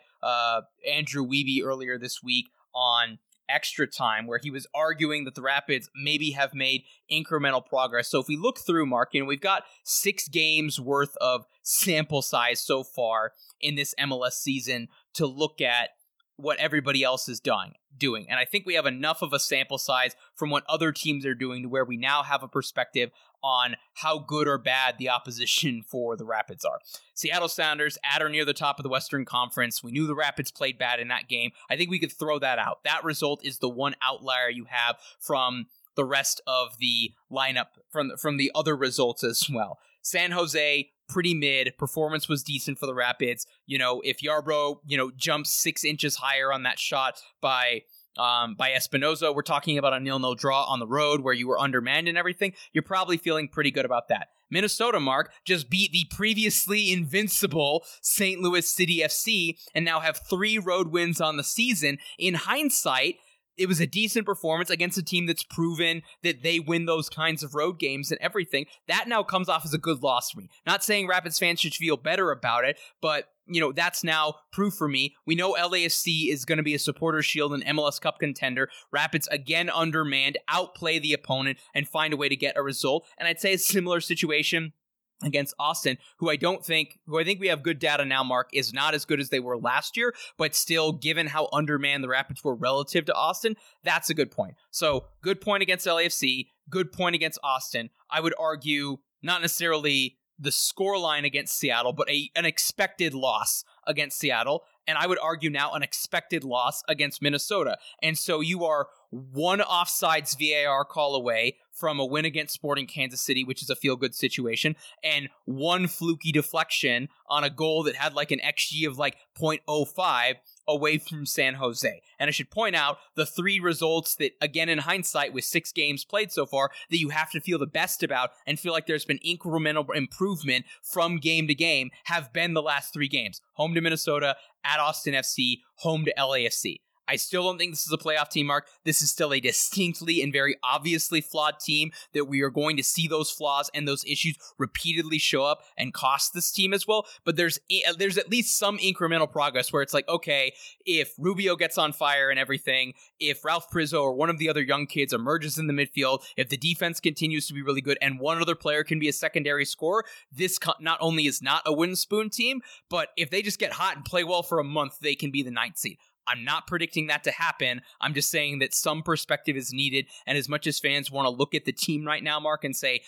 Andrew Wiebe earlier this week on Extra Time, where he was arguing that the Rapids maybe have made incremental progress. So if we look through, Mark, we've got 6 games worth of sample size so far in this MLS season to look at what everybody else is doing. And I think we have enough of a sample size from what other teams are doing to where we now have a perspective on how good or bad the opposition for the Rapids are. Seattle Sounders at or near the top of the Western Conference. We knew the Rapids played bad in that game. I think we could throw that out. That result is the one outlier you have from the rest of the lineup, from the other results as well. San Jose, pretty mid. Performance was decent for the Rapids. If Yarbrough, jumps 6 inches higher on that shot by Espinoza, we're talking about a 0-0 draw on the road where you were undermanned and everything. You're probably feeling pretty good about that. Minnesota, Mark, just beat the previously invincible St. Louis City FC and now have 3 road wins on the season. In hindsight, it was a decent performance against a team that's proven that they win those kinds of road games and everything. That now comes off as a good loss for me. Not saying Rapids fans should feel better about it, but that's now proof for me. We know LAFC is going to be a Supporters Shield and MLS Cup contender. Rapids again undermanned, outplay the opponent, and find a way to get a result. And I'd say a similar situation against Austin, who I think we have good data now, Mark, is not as good as they were last year, but still, given how undermanned the Rapids were relative to Austin, that's a good point. So, good point against LAFC, good point against Austin. I would argue not necessarily the scoreline against Seattle, but an expected loss against Seattle, and I would argue now an expected loss against Minnesota. And so you are one offsides VAR call away from a win against Sporting Kansas City, which is a feel-good situation, and one fluky deflection on a goal that had like an XG of like 0.05 away from San Jose. And I should point out the 3 results that, again, in hindsight, with 6 games played so far, that you have to feel the best about and feel like there's been incremental improvement from game to game have been the last 3 games. Home to Minnesota, at Austin FC, home to LAFC. I still don't think this is a playoff team, Mark. This is still a distinctly and very obviously flawed team that we are going to see those flaws and those issues repeatedly show up and cost this team as well. But there's at least some incremental progress where it's like, okay, if Rubio gets on fire and everything, if Ralph Prizzo or one of the other young kids emerges in the midfield, if the defense continues to be really good and one other player can be a secondary scorer, this not only is not a wooden spoon team, but if they just get hot and play well for a month, they can be the 9th seed. I'm not predicting that to happen. I'm just saying that some perspective is needed. And as much as fans want to look at the team right now, Mark, and say,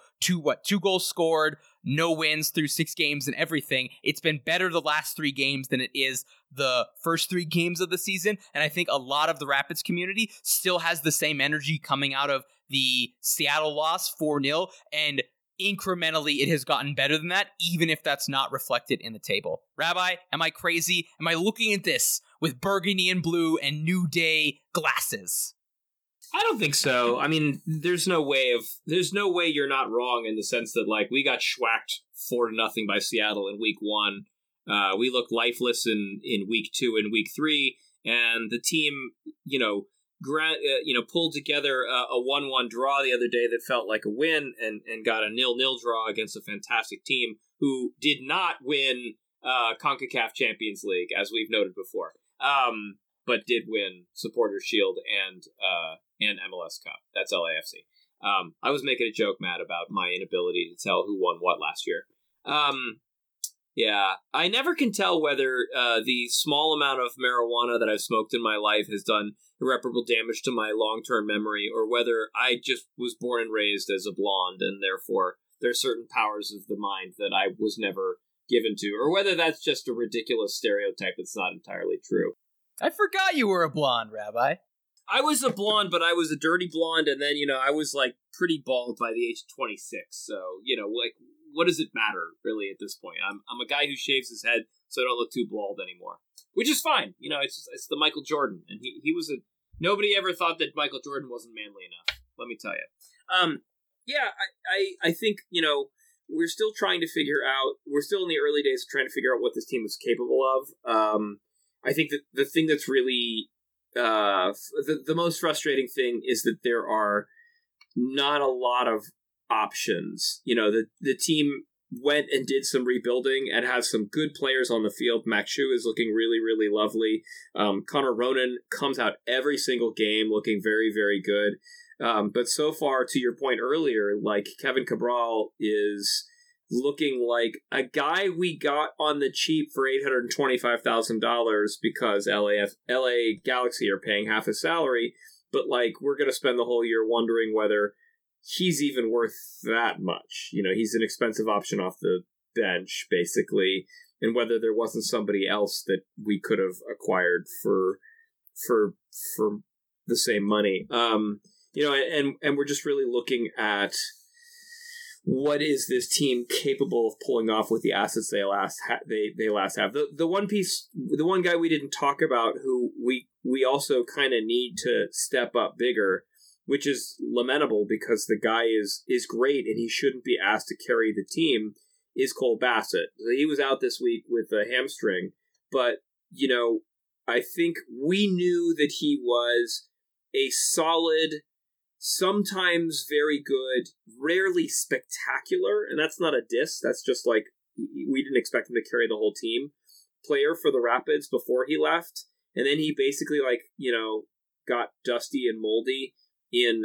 2 goals scored, no wins through 6 games and everything, it's been better the last 3 games than it is the first 3 games of the season. And I think a lot of the Rapids community still has the same energy coming out of the Seattle loss 4-0. And incrementally, it has gotten better than that, even if that's not reflected in the table. Rabbi, am I crazy? Am I looking at this with burgundy and blue and New Day glasses? I don't think so. I mean, there's no way you're not wrong in the sense that, like, we got schwacked 4-0 by Seattle in week 1. We looked lifeless in week 2 and week 3, and the team, pulled together a 1-1 draw the other day that felt like a win, and got a 0-0 draw against a fantastic team who did not win CONCACAF Champions League, as we've noted before, but did win Supporters Shield and MLS Cup. That's LAFC. I was making a joke, Matt, about my inability to tell who won what last year. Yeah, I never can tell whether the small amount of marijuana that I've smoked in my life has done irreparable damage to my long-term memory, or whether I just was born and raised as a blonde, and therefore there are certain powers of the mind that I was never given to, or whether that's just a ridiculous stereotype that's not entirely true. I forgot you were a blonde, Rabbi. I was a blonde, but I was a dirty blonde, and then, I was, like, pretty bald by the age of 26. So, like, what does it matter, really, at this point? I'm a guy who shaves his head so I don't look too bald anymore. Which is fine. It's the Michael Jordan. And he was nobody ever thought that Michael Jordan wasn't manly enough, let me tell you. I think, we're still trying to figure out, we're still in the early days of trying to figure out what this team is capable of. I think that the thing that's really, the most frustrating thing is that there are not a lot of options. The team went and did some rebuilding and has some good players on the field. Max Shu is looking really, really lovely. Connor Ronan comes out every single game looking very, very good. But so far, to your point earlier, like Kevin Cabral is looking like a guy we got on the cheap for $825,000 because LA Galaxy are paying half his salary. But like, we're going to spend the whole year wondering whether he's even worth that much. He's an expensive option off the bench, basically, and whether there wasn't somebody else that we could have acquired for the same money. And we're just really looking at what is this team capable of pulling off with the assets they last have. The one guy we didn't talk about who we also kind of need to step up bigger, which is lamentable because the guy is great and he shouldn't be asked to carry the team, is Cole Bassett. He was out this week with a hamstring, but, I think we knew that he was a solid, sometimes very good, rarely spectacular, and that's not a diss, that's just like, we didn't expect him to carry the whole team, player for the Rapids before he left, and then he basically, got dusty and moldy in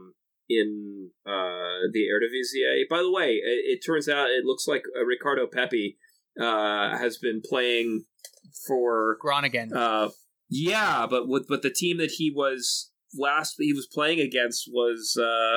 the Eredivisie. By the way, it turns out it looks like Ricardo Pepi has been playing for Groningen. But the team that he was playing against was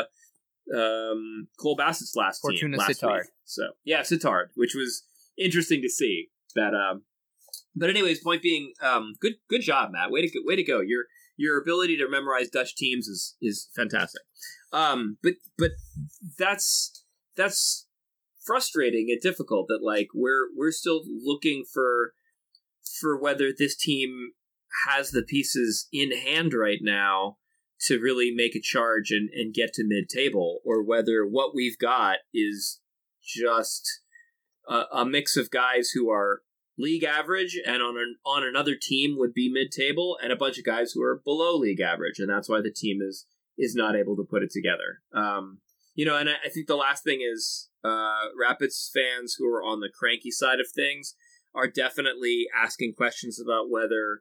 Cole Bassett's last Fortuna team last Sittard. week. So Sittard, which was interesting to see. That, but anyways, point being, good job, Matt. Way to go. Your ability to memorize Dutch teams is fantastic. But that's frustrating and difficult that like we're still looking for whether this team has the pieces in hand right now to really make a charge and get to mid-table, or whether what we've got is just a mix of guys who are league average and on another team would be mid-table, and a bunch of guys who are below league average, and that's why the team is not able to put it together. And I think the last thing is Rapids fans who are on the cranky side of things are definitely asking questions about whether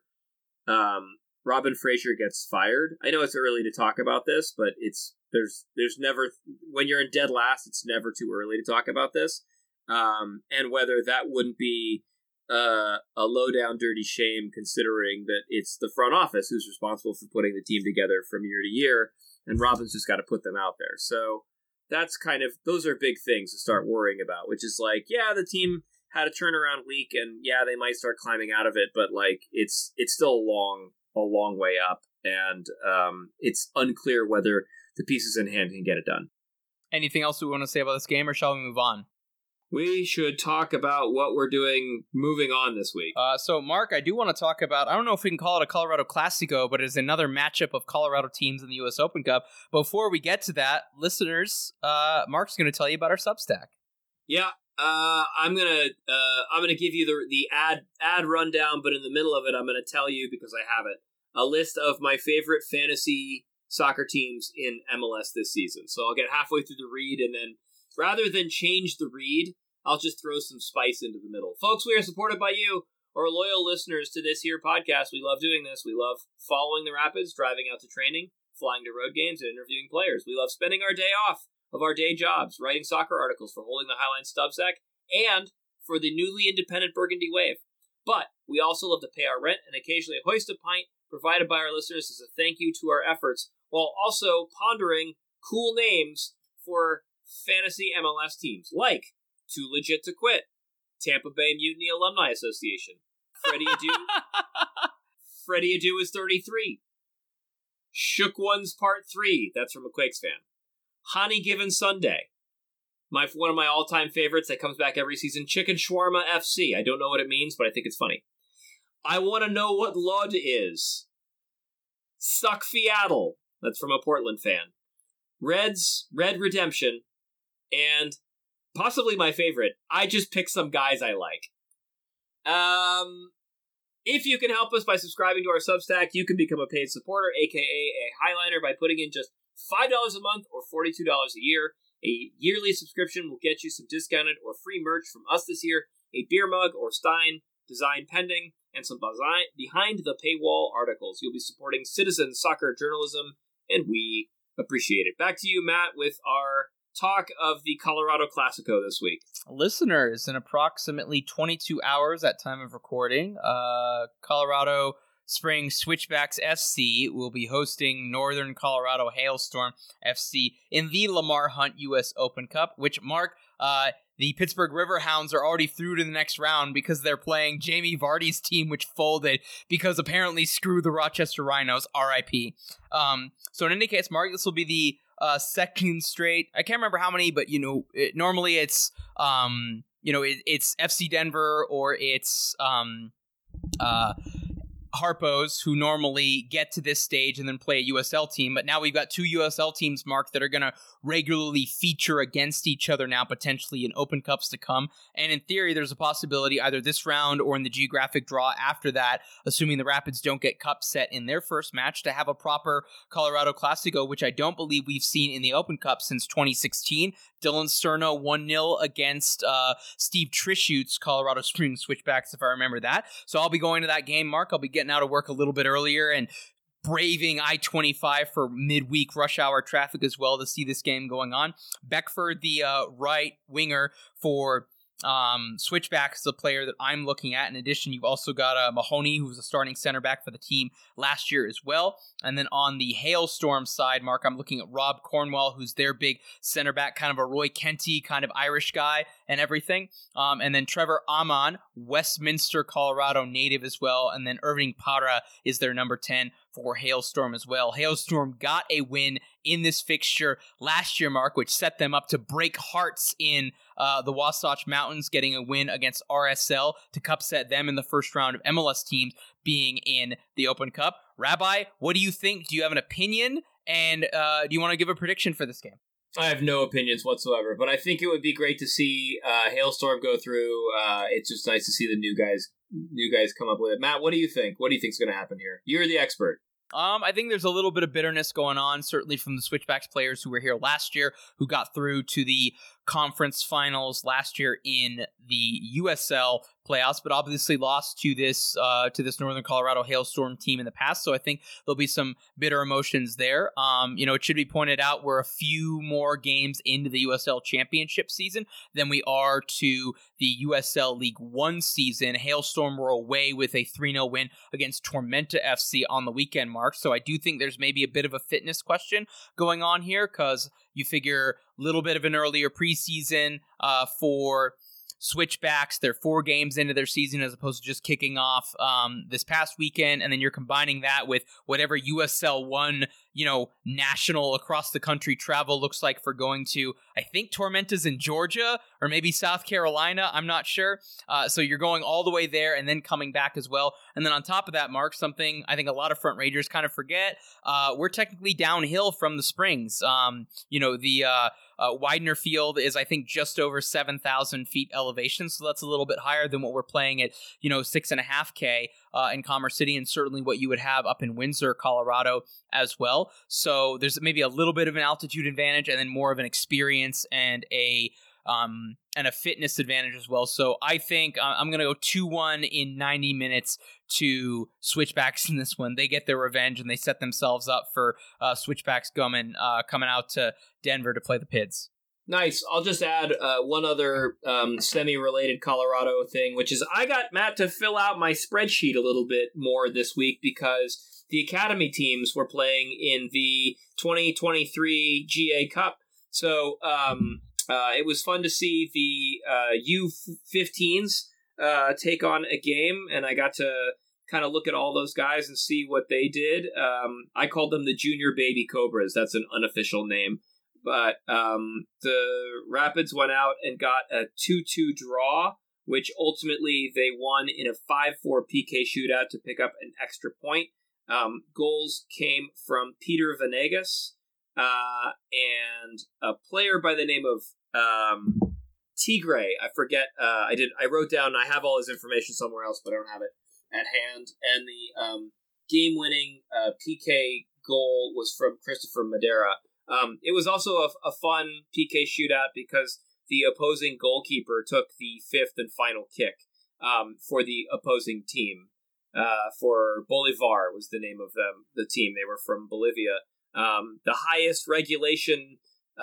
Robin Fraser gets fired. I know it's early to talk about this, but there's never, when you're in dead last, it's never too early to talk about this. And whether that wouldn't be a low down dirty shame, considering that it's the front office who's responsible for putting the team together from year to year, and Robin's just got to put them out there. So that's those are big things to start worrying about, which is like, yeah, the team had a turnaround week, and yeah, they might start climbing out of it, but like it's still a long way up, and it's unclear whether the pieces in hand can get it done. Anything else we want to say about this game, or shall we move on? We should talk about what we're doing moving on this week. So, Mark, I do want to talk about, I don't know if we can call it a Colorado Classico, but it's another matchup of Colorado teams in the U.S. Open Cup. Before we get to that, listeners, Mark's going to tell you about our Substack. Yeah, I'm gonna give you the ad rundown, but in the middle of it, I'm gonna tell you, because I have it, a list of my favorite fantasy soccer teams in MLS this season. So I'll get halfway through the read, and then rather than change the read, I'll just throw some spice into the middle. Folks, we are supported by you, our loyal listeners to this here podcast. We love doing this. We love following the Rapids, driving out to training, flying to road games, and interviewing players. We love spending our day off of our day jobs, writing soccer articles for Holding the Highline Substack and for the newly independent Burgundy Wave. But we also love to pay our rent and occasionally hoist a pint provided by our listeners as a thank you to our efforts, while also pondering cool names for fantasy MLS teams, like Too Legit to Quit, Tampa Bay Mutiny Alumni Association, Freddie Adu is 33, Shook Ones Part 3. That's from a Quakes fan. Honey Given Sunday. One of my all-time favorites that comes back every season. Chicken Shawarma FC. I don't know what it means, but I think it's funny. I Want to Know What Lud Is. Suck Fiattle. That's from a Portland fan. Red Redemption. And possibly my favorite, I Just Pick Some Guys I Like. If you can help us by subscribing to our Substack, you can become a paid supporter, aka a Highliner, by putting in just $5 a month or $42 a year. A yearly subscription will get you some discounted or free merch from us this year, a beer mug or Stein, design pending, and some behind the paywall articles. You'll be supporting citizen soccer journalism, and we appreciate it. Back to you, Matt, with our talk of the Colorado Classico this week. Listeners, in approximately 22 hours at time of recording, Colorado Springs Switchbacks FC will be hosting Northern Colorado Hailstorm FC in the Lamar Hunt U.S. Open Cup, which, Mark, the Pittsburgh Riverhounds are already through to the next round because they're playing Jamie Vardy's team, which folded because apparently screw the Rochester Rhinos, RIP. So in any case, Mark, this will be the second straight. I can't remember how many, but normally it's it's FC Denver or it's Harpos, who normally get to this stage and then play a USL team. But now we've got two USL teams, Mark, that are going to regularly feature against each other now, potentially in Open Cups to come. And in theory, there's a possibility either this round or in the geographic draw after that, assuming the Rapids don't get cup set in their first match, to have a proper Colorado Classico, which I don't believe we've seen in the Open Cup since 2016. Dylan Cerno 1-0 against Steve Trishute's Colorado Springs Switchbacks, if I remember that. So I'll be going to that game, Mark. I'll be getting out of work a little bit earlier and braving I-25 for midweek rush hour traffic as well to see this game going on. Beckford, the right winger for Switchback, is a player that I'm looking at. In addition, you've also got Mahoney, who was a starting center back for the team last year as well. And then on the Hailstorm side, Mark, I'm looking at Rob Cornwell, who's their big center back, kind of a Roy Kenty kind of Irish guy and everything. And then Trevor Amon, Westminster, Colorado native as well. And then Irving Parra is their number 10 for Hailstorm as well. Hailstorm got a win in this fixture last year, Mark, which set them up to break hearts in the Wasatch Mountains, getting a win against RSL to cup set them in the first round of MLS teams being in the Open Cup. Rabbi, what do you think? Do you have an opinion? And do you want to give a prediction for this game? I have no opinions whatsoever, but I think it would be great to see Hailstorm go through. It's just nice to see the new guys come up with it. Matt, what do you think? What do you think is going to happen here? You're the expert. I think there's a little bit of bitterness going on, certainly from the Switchbacks players who were here last year, who got through to the conference finals last year in the USL playoffs, but obviously lost to this Northern Colorado Hailstorm team in the past. So I think there'll be some bitter emotions there. It should be pointed out we're a few more games into the USL championship season than we are to the USL League One season. Hailstorm were away with a 3-0 win against Tormenta FC on the weekend, Mark. So I do think there's maybe a bit of a fitness question going on here, because you figure a little bit of an earlier preseason for Switchbacks. They're 4 games into their season as opposed to just kicking off this past weekend, and then you're combining that with whatever USL 1, national across the country travel looks like for going to, I think Tormenta's in Georgia or maybe South Carolina, I'm not sure. So you're going all the way there and then coming back as well. And then on top of that, Mark, something I think a lot of Front Rangers kind of forget, we're technically downhill from the Springs. The Widener Field is, I think, just over 7,000 feet elevation, so that's a little bit higher than what we're playing at, 6.5K in Commerce City, and certainly what you would have up in Windsor, Colorado as well. So there's maybe a little bit of an altitude advantage, and then more of an experience and a fitness advantage as well. So I think I'm going to go 2-1 in 90 minutes to Switchbacks in this one. They get their revenge, and they set themselves up for Switchbacks coming out to Denver to play the Pids. Nice. I'll just add one other semi-related Colorado thing, which is I got Matt to fill out my spreadsheet a little bit more this week because the Academy teams were playing in the 2023 GA Cup. So it was fun to see the U15s take on a game, and I got to kind of look at all those guys and see what they did. I called them the Junior Baby Cobras. That's an unofficial name. But the Rapids went out and got a 2-2 draw, which ultimately they won in a 5-4 PK shootout to pick up an extra point. Goals came from Peter Venegas and a player by the name of Tigre. I forget. I wrote down. I have all his information somewhere else, but I don't have it at hand. And the game-winning PK goal was from Christopher Madera. It was also a fun PK shootout because the opposing goalkeeper took the fifth and final kick for the opposing team. For Bolivar was the name of them, the team. They were from Bolivia. The highest regulation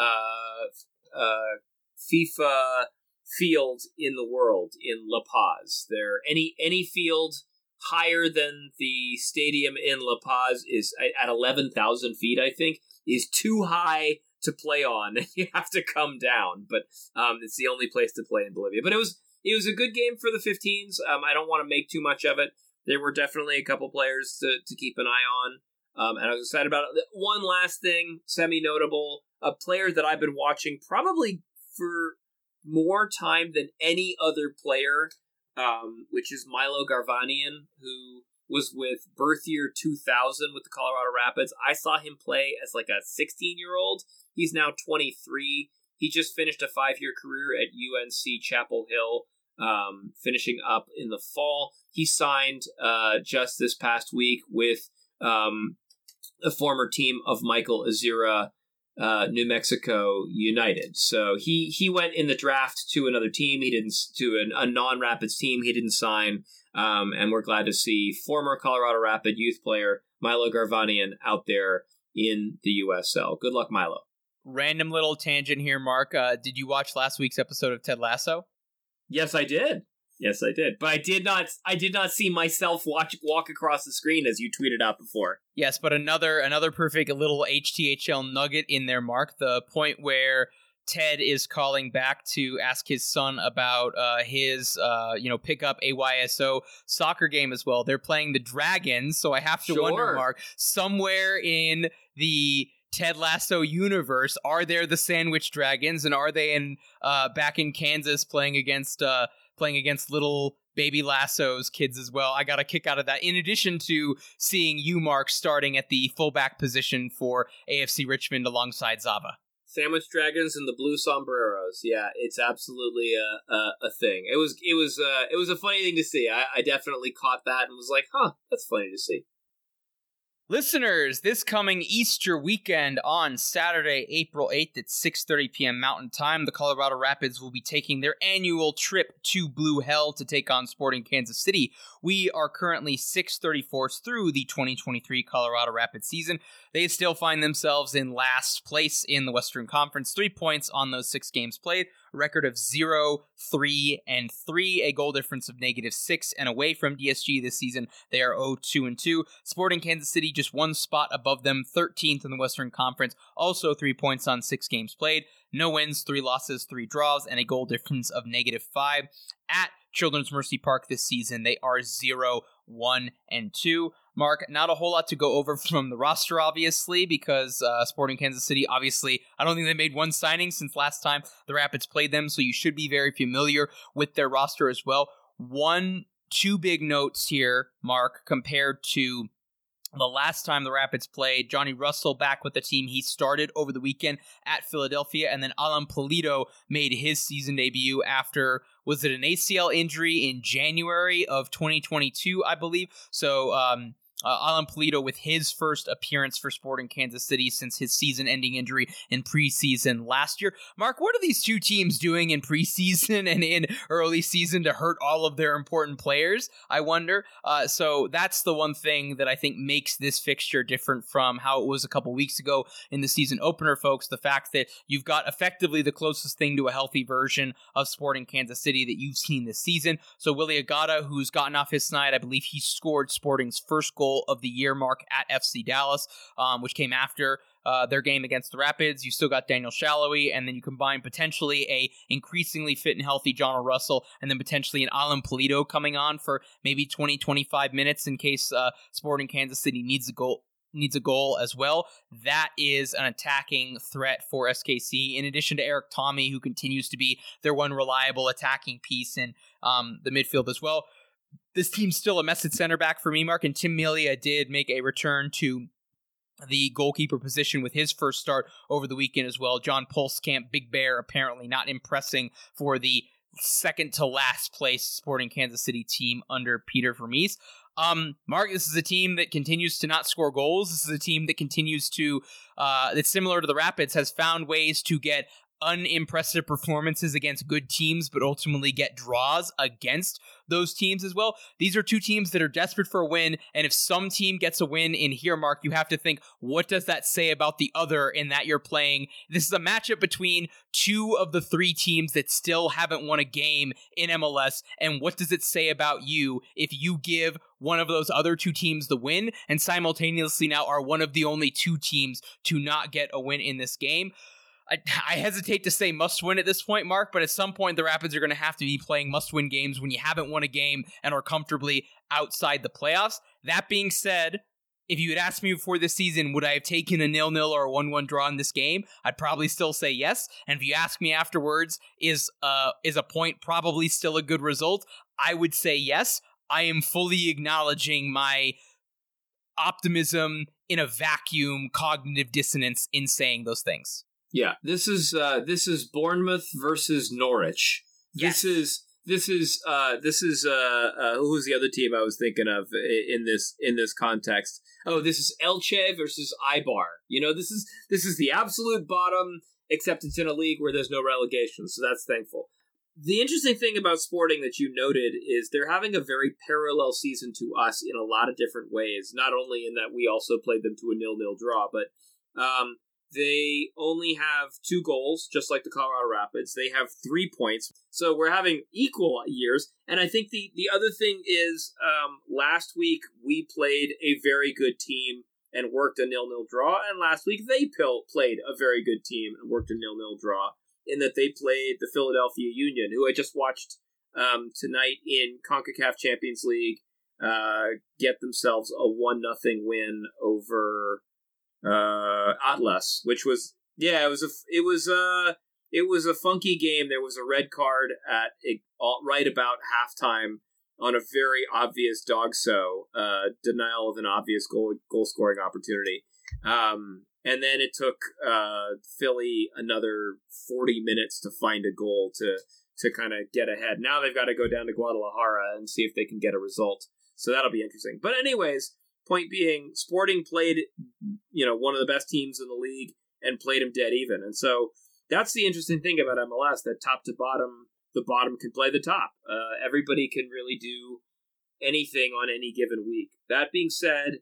FIFA field in the world in La Paz. There any field higher than the stadium in La Paz is at 11,000 feet, I think, is too high to play on. You have to come down, but it's the only place to play in Bolivia. But it was a good game for the 15s. I don't want to make too much of it. There were definitely a couple players to keep an eye on, and I was excited about it. One last thing, semi-notable, a player that I've been watching probably for more time than any other player, which is Milo Garvanian, who was with Berthier 2000 with the Colorado Rapids. I saw him play as like a 16-year-old. He's now 23. He just finished a 5-year career at UNC Chapel Hill, finishing up in the fall. He signed just this past week with a former team of Michael Azira, New Mexico United. So he went in the draft to another team. He didn't to a non-Rapids team. He didn't sign. And we're glad to see former Colorado Rapid youth player Milo Garvanian out there in the USL. Good luck, Milo. Random little tangent here, Mark. Did you watch last week's episode of Ted Lasso? Yes, I did. But I did not see myself walk across the screen as you tweeted out before. Yes, but another perfect little HTHL nugget in there, Mark. The point where Ted is calling back to ask his son about his pick up AYSO soccer game as well. They're playing the Dragons, so I have to wonder, Mark, somewhere in the Ted Lasso universe, are there the Sandwich Dragons, and are they back in Kansas playing against little baby Lasso's kids as well? I got a kick out of that. In addition to seeing you, Mark, starting at the fullback position for AFC Richmond alongside Zava. Sandwich Dragons and the Blue Sombreros. Yeah, it's absolutely a thing. It was a funny thing to see. I definitely caught that and was like, huh, that's funny to see. Listeners, this coming Easter weekend on Saturday, April 8th at 6:30 p.m. Mountain Time, the Colorado Rapids will be taking their annual trip to Blue Hell to take on Sporting Kansas City. We are currently 6/34 through the 2023 Colorado Rapids season. They still find themselves in last place in the Western Conference, 3 points on those 6 games played, a record of 0-3-3, a goal difference of -6, and away from DSG this season, they are 0-2-2. Sporting Kansas City just 1 spot above them, 13th in the Western Conference, also 3 points on 6 games played, no wins, 3 losses, 3 draws, and a goal difference of -5. At Children's Mercy Park this season, they are 0-1-2. Mark, not a whole lot to go over from the roster, obviously, because Sporting Kansas City, obviously, I don't think they made one signing since last time the Rapids played them, so you should be very familiar with their roster as well. 2 big notes here, Mark, compared to the last time the Rapids played. Johnny Russell back with the team. He started over the weekend at Philadelphia, and then Alan Pulido made his season debut after, was it an ACL injury in January of 2022, I believe? So, Alan Pulido with his first appearance for Sporting Kansas City since his season-ending injury in preseason last year. Mark, what are these two teams doing in preseason and in early season to hurt all of their important players, I wonder? So that's the one thing that I think makes this fixture different from how it was a couple weeks ago in the season opener, folks. The fact that you've got effectively the closest thing to a healthy version of Sporting Kansas City that you've seen this season. So Willie Agata, who's gotten off his snide, I believe he scored Sporting's first goal goal of the year mark at FC Dallas, which came after their game against the Rapids. You still got Daniel Shallowy, and then you combine potentially a increasingly fit and healthy John Russell, and then potentially an Alan Pulido coming on for maybe 20-25 minutes in case Sporting Kansas City needs a goal as well. That is an attacking threat for SKC, in addition to Eric Tommy, who continues to be their one reliable attacking piece in the midfield as well. This team's still a mess at center back for me, Mark, and Tim Melia did make a return to the goalkeeper position with his first start over the weekend as well. John Pulskamp, Big Bear, apparently not impressing for the second to last place Sporting Kansas City team under Peter Vermees. Mark, this is a team that continues to not score goals. This is a team that continues to, that's similar to the Rapids, has found ways to get unimpressive performances against good teams, but ultimately get draws against those teams as well. These are two teams that are desperate for a win, and if some team gets a win in here, Mark, you have to think, what does that say about the other in that you're playing? This is a matchup between two of the three teams that still haven't won a game in MLS, and what does it say about you if you give one of those other two teams the win, and simultaneously now are one of the only two teams to not get a win in this game? I hesitate to say must win at this point, Mark, but at some point the Rapids are going to have to be playing must-win games when you haven't won a game and are comfortably outside the playoffs. That being said, if you had asked me before this season, would I have taken a 0-0 or a 1-1 draw in this game? I'd probably still say yes. And if you ask me afterwards, is a point probably still a good result? I would say yes. I am fully acknowledging my optimism in a vacuum, cognitive dissonance in saying those things. Yeah, this is Bournemouth versus Norwich. Yes. This is who was the other team I was thinking of in this context? Oh, this is Elche versus Eibar. You know, this is the absolute bottom, except it's in a league where there's no relegation, so that's thankful. The interesting thing about Sporting that you noted is they're having a very parallel season to us in a lot of different ways. Not only in that we also played them to a 0-0 draw, but they only have 2 goals, just like the Colorado Rapids. They have 3 points. So we're having equal years. And I think the other thing is last week we played a very good team and worked a 0-0 draw. And last week they played a very good team and worked a 0-0 draw, in that they played the Philadelphia Union, who I just watched tonight in CONCACAF Champions League get themselves a 1-0 win over Atlas, which was it was a funky game. There was a red card at right about halftime on a very obvious denial of an obvious goal scoring opportunity, and then it took Philly another 40 minutes to find a goal to kind of get ahead. Now they've got to go down to Guadalajara and see if they can get a result, so that'll be interesting. But anyways, point being, Sporting played, one of the best teams in the league and played them dead even. And so that's the interesting thing about MLS, that top to bottom, the bottom can play the top. Everybody can really do anything on any given week. That being said,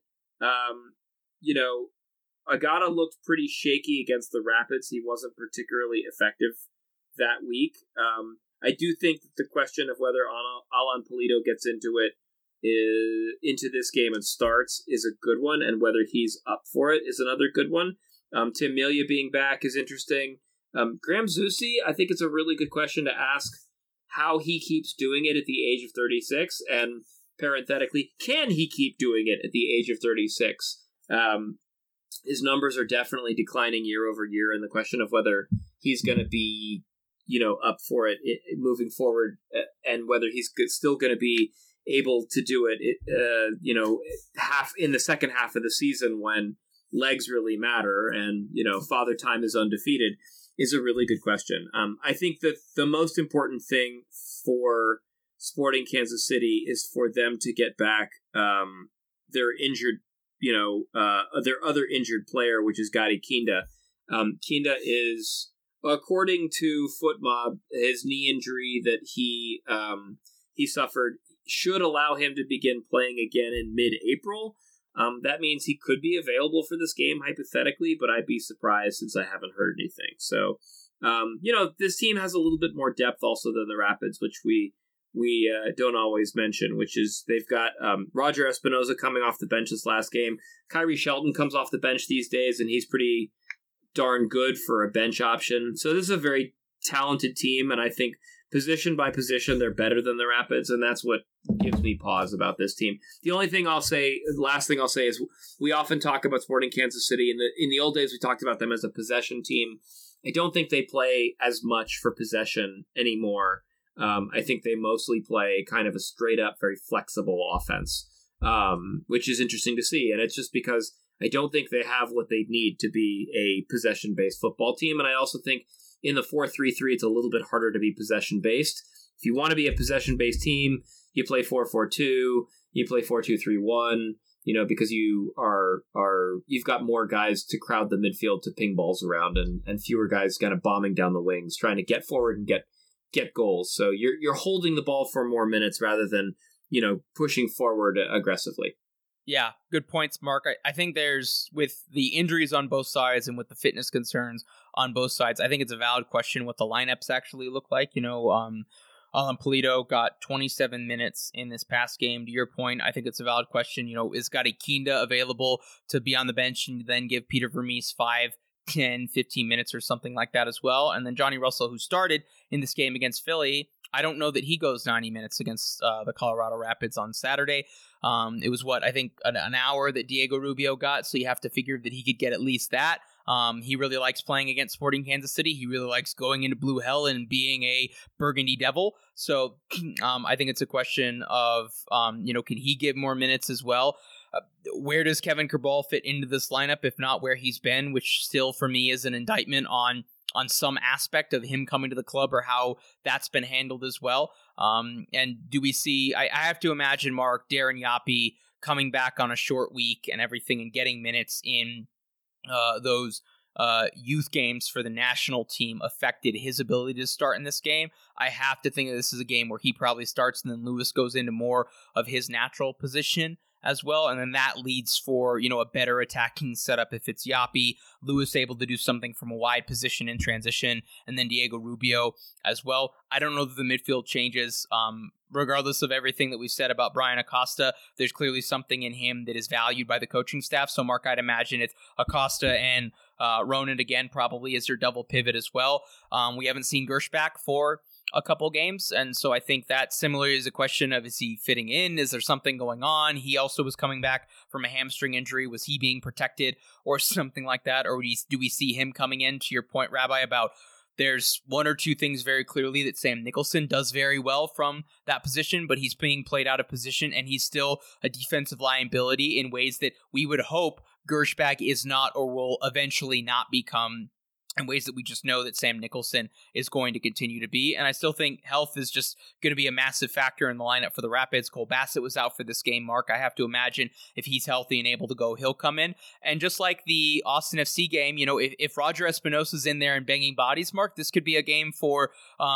Agata looked pretty shaky against the Rapids. He wasn't particularly effective that week. I do think that the question of whether Alan Pulido gets into this game and starts is a good one, and whether he's up for it is another good one. Tim Melia being back is interesting. Graham Zusi, I think it's a really good question to ask how he keeps doing it at the age of 36, and parenthetically, can he keep doing it at the age of 36? His numbers are definitely declining year over year, and the question of whether he's going to be, up for it moving forward, and whether he's still going to be able to do it, half in the second half of the season when legs really matter and, Father Time is undefeated, is a really good question. I think that the most important thing for Sporting Kansas City is for them to get back their injured, their other injured player, which is Gadi Kinda. Kinda is, according to FootMob, his knee injury that he suffered should allow him to begin playing again in mid-April. That means he could be available for this game, hypothetically, but I'd be surprised since I haven't heard anything. So, this team has a little bit more depth also than the Rapids, which we we don't always mention, which is they've got Roger Espinoza coming off the bench this last game. Kyrie Shelton comes off the bench these days, and he's pretty darn good for a bench option. So this is a very talented team, and I think position by position, they're better than the Rapids, and that's what gives me pause about this team. The only thing last thing I'll say is we often talk about Sporting Kansas City. In the old days, we talked about them as a possession team. I don't think they play as much for possession anymore. I think they mostly play kind of a straight-up, very flexible offense, which is interesting to see. And it's just because I don't think they have what they need to be a possession-based football team. And I also think in the 4-3-3, it's a little bit harder to be possession-based. If you want to be a possession-based team, you play 4-4-2, you play 4-2-3-1, because you've got more guys to crowd the midfield to ping balls around and fewer guys kind of bombing down the wings, trying to get forward and get goals. So you're holding the ball for more minutes rather than, pushing forward aggressively. Yeah, good points, Mark. I think with the injuries on both sides and with the fitness concerns on both sides, I think it's a valid question what the lineups actually look like. Alan Pulido got 27 minutes in this past game. To your point, I think it's a valid question. Is Gadi Kinda available to be on the bench and then give Peter Vermees 5, 10, 15 minutes or something like that as well? And then Johnny Russell, who started in this game against Philly, I don't know that he goes 90 minutes against the Colorado Rapids on Saturday. It was I think an hour that Diego Rubio got, so you have to figure that he could get at least that. He really likes playing against Sporting Kansas City. He really likes going into Blue Hell and being a Burgundy Devil. So I think it's a question of, can he give more minutes as well? Where does Kevin Cabral fit into this lineup, if not where he's been, which still for me is an indictment on some aspect of him coming to the club or how that's been handled as well. And do we see, I have to imagine, Mark, Darren Yapi coming back on a short week and everything and getting minutes in those youth games for the national team affected his ability to start in this game. I have to think that this is a game where he probably starts and then Lewis goes into more of his natural position as well, and then that leads for, a better attacking setup if it's Yapi, Lewis able to do something from a wide position in transition, and then Diego Rubio as well. I don't know that the midfield changes. Regardless of everything that we've said about Brian Acosta, there's clearly something in him that is valued by the coaching staff. So, Mark, I'd imagine it's Acosta and Ronan again probably as your double pivot as well. We haven't seen Gershback for a couple games, and so I think that similarly is a question of, is he fitting in? Is there something going on? He also was coming back from a hamstring injury. Was he being protected or something like that? Or do we see him coming in, to your point, Rabbi, about there's one or two things very clearly that Sam Nicholson does very well from that position, but he's being played out of position, and he's still a defensive liability in ways that we would hope Gershback is not or will eventually not become, in ways that we just know that Sam Nicholson is going to continue to be. And I still think health is just going to be a massive factor in the lineup for the Rapids. Cole Bassett was out for this game, Mark. I have to imagine if he's healthy and able to go, he'll come in. And just like the Austin FC game, if Roger Espinosa's in there and banging bodies, Mark, this could be a game for,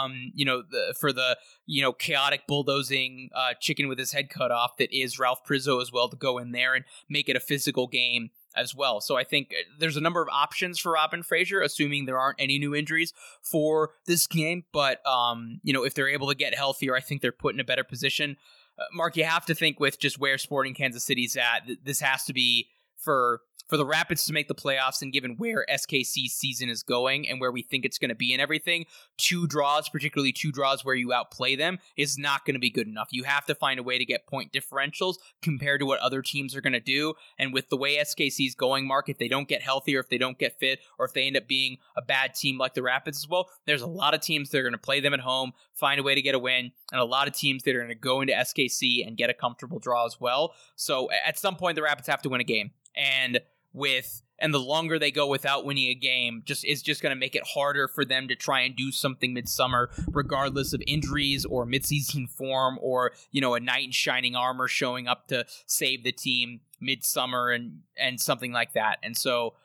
the chaotic bulldozing chicken with his head cut off that is Ralph Prizzo as well, to go in there and make it a physical game as well. So I think there's a number of options for Robin Fraser, assuming there aren't any new injuries for this game. But, if they're able to get healthier, I think they're put in a better position. Mark, you have to think with just where Sporting Kansas City's at, this has to be for the Rapids to make the playoffs, and given where SKC's season is going and where we think it's going to be and everything, 2 draws, particularly 2 draws where you outplay them, is not going to be good enough. You have to find a way to get point differentials compared to what other teams are going to do. And with the way SKC's going, Mark, if they don't get healthy or if they don't get fit or if they end up being a bad team like the Rapids as well, there's a lot of teams that are going to play them at home, find a way to get a win, and a lot of teams that are going to go into SKC and get a comfortable draw as well. So at some point, the Rapids have to win a game. And the longer they go without winning a game is just going to make it harder for them to try and do something midsummer, regardless of injuries or midseason form or, a knight in shining armor showing up to save the team midsummer and something like that. And so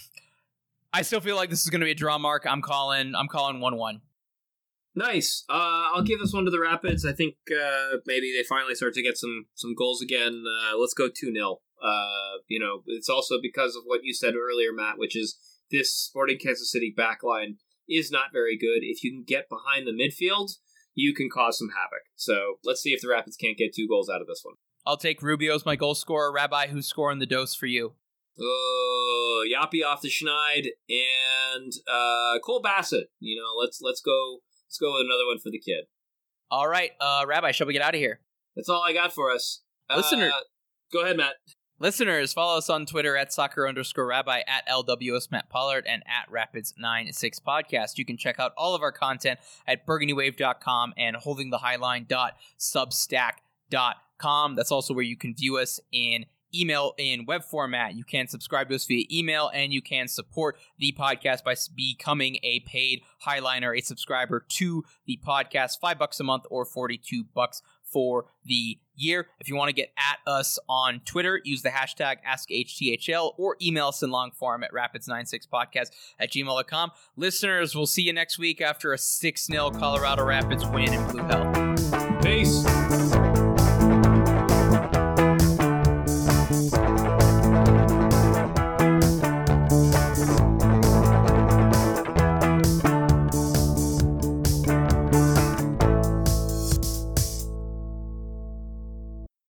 I still feel like this is going to be a draw, Mark. I'm calling 1-1. Nice. I'll give this one to the Rapids. I think maybe they finally start to get some goals again. Let's go 2-0. It's also because of what you said earlier, Matt, which is this Sporting Kansas City backline is not very good. If you can get behind the midfield, you can cause some havoc. So let's see if the Rapids can't get 2 goals out of this one. I'll take Rubio as my goal scorer. Rabbi, who's scoring the dose for you? Yappy off the Schneid and Cole Bassett. Let's go with another one for the kid. All right, Rabbi, shall we get out of here? That's all I got for us. Listener, go ahead, Matt. Listeners, follow us on Twitter at soccer_rabbi, at LWS Matt Pollard, and at Rapids96 Podcast. You can check out all of our content at burgundywave.com and holdingthehighline.substack.com. That's also where you can view us in email in web format. You can subscribe to us via email, and you can support the podcast by becoming a paid Highliner, a subscriber to the podcast, $5 a month or $42 for the year. If you want to get at us on Twitter, use the hashtag AskHTHL or email us in long form at rapids96podcast@gmail.com. Listeners, we'll see you next week after a 6-0 Colorado Rapids win in Blue Hell. Peace.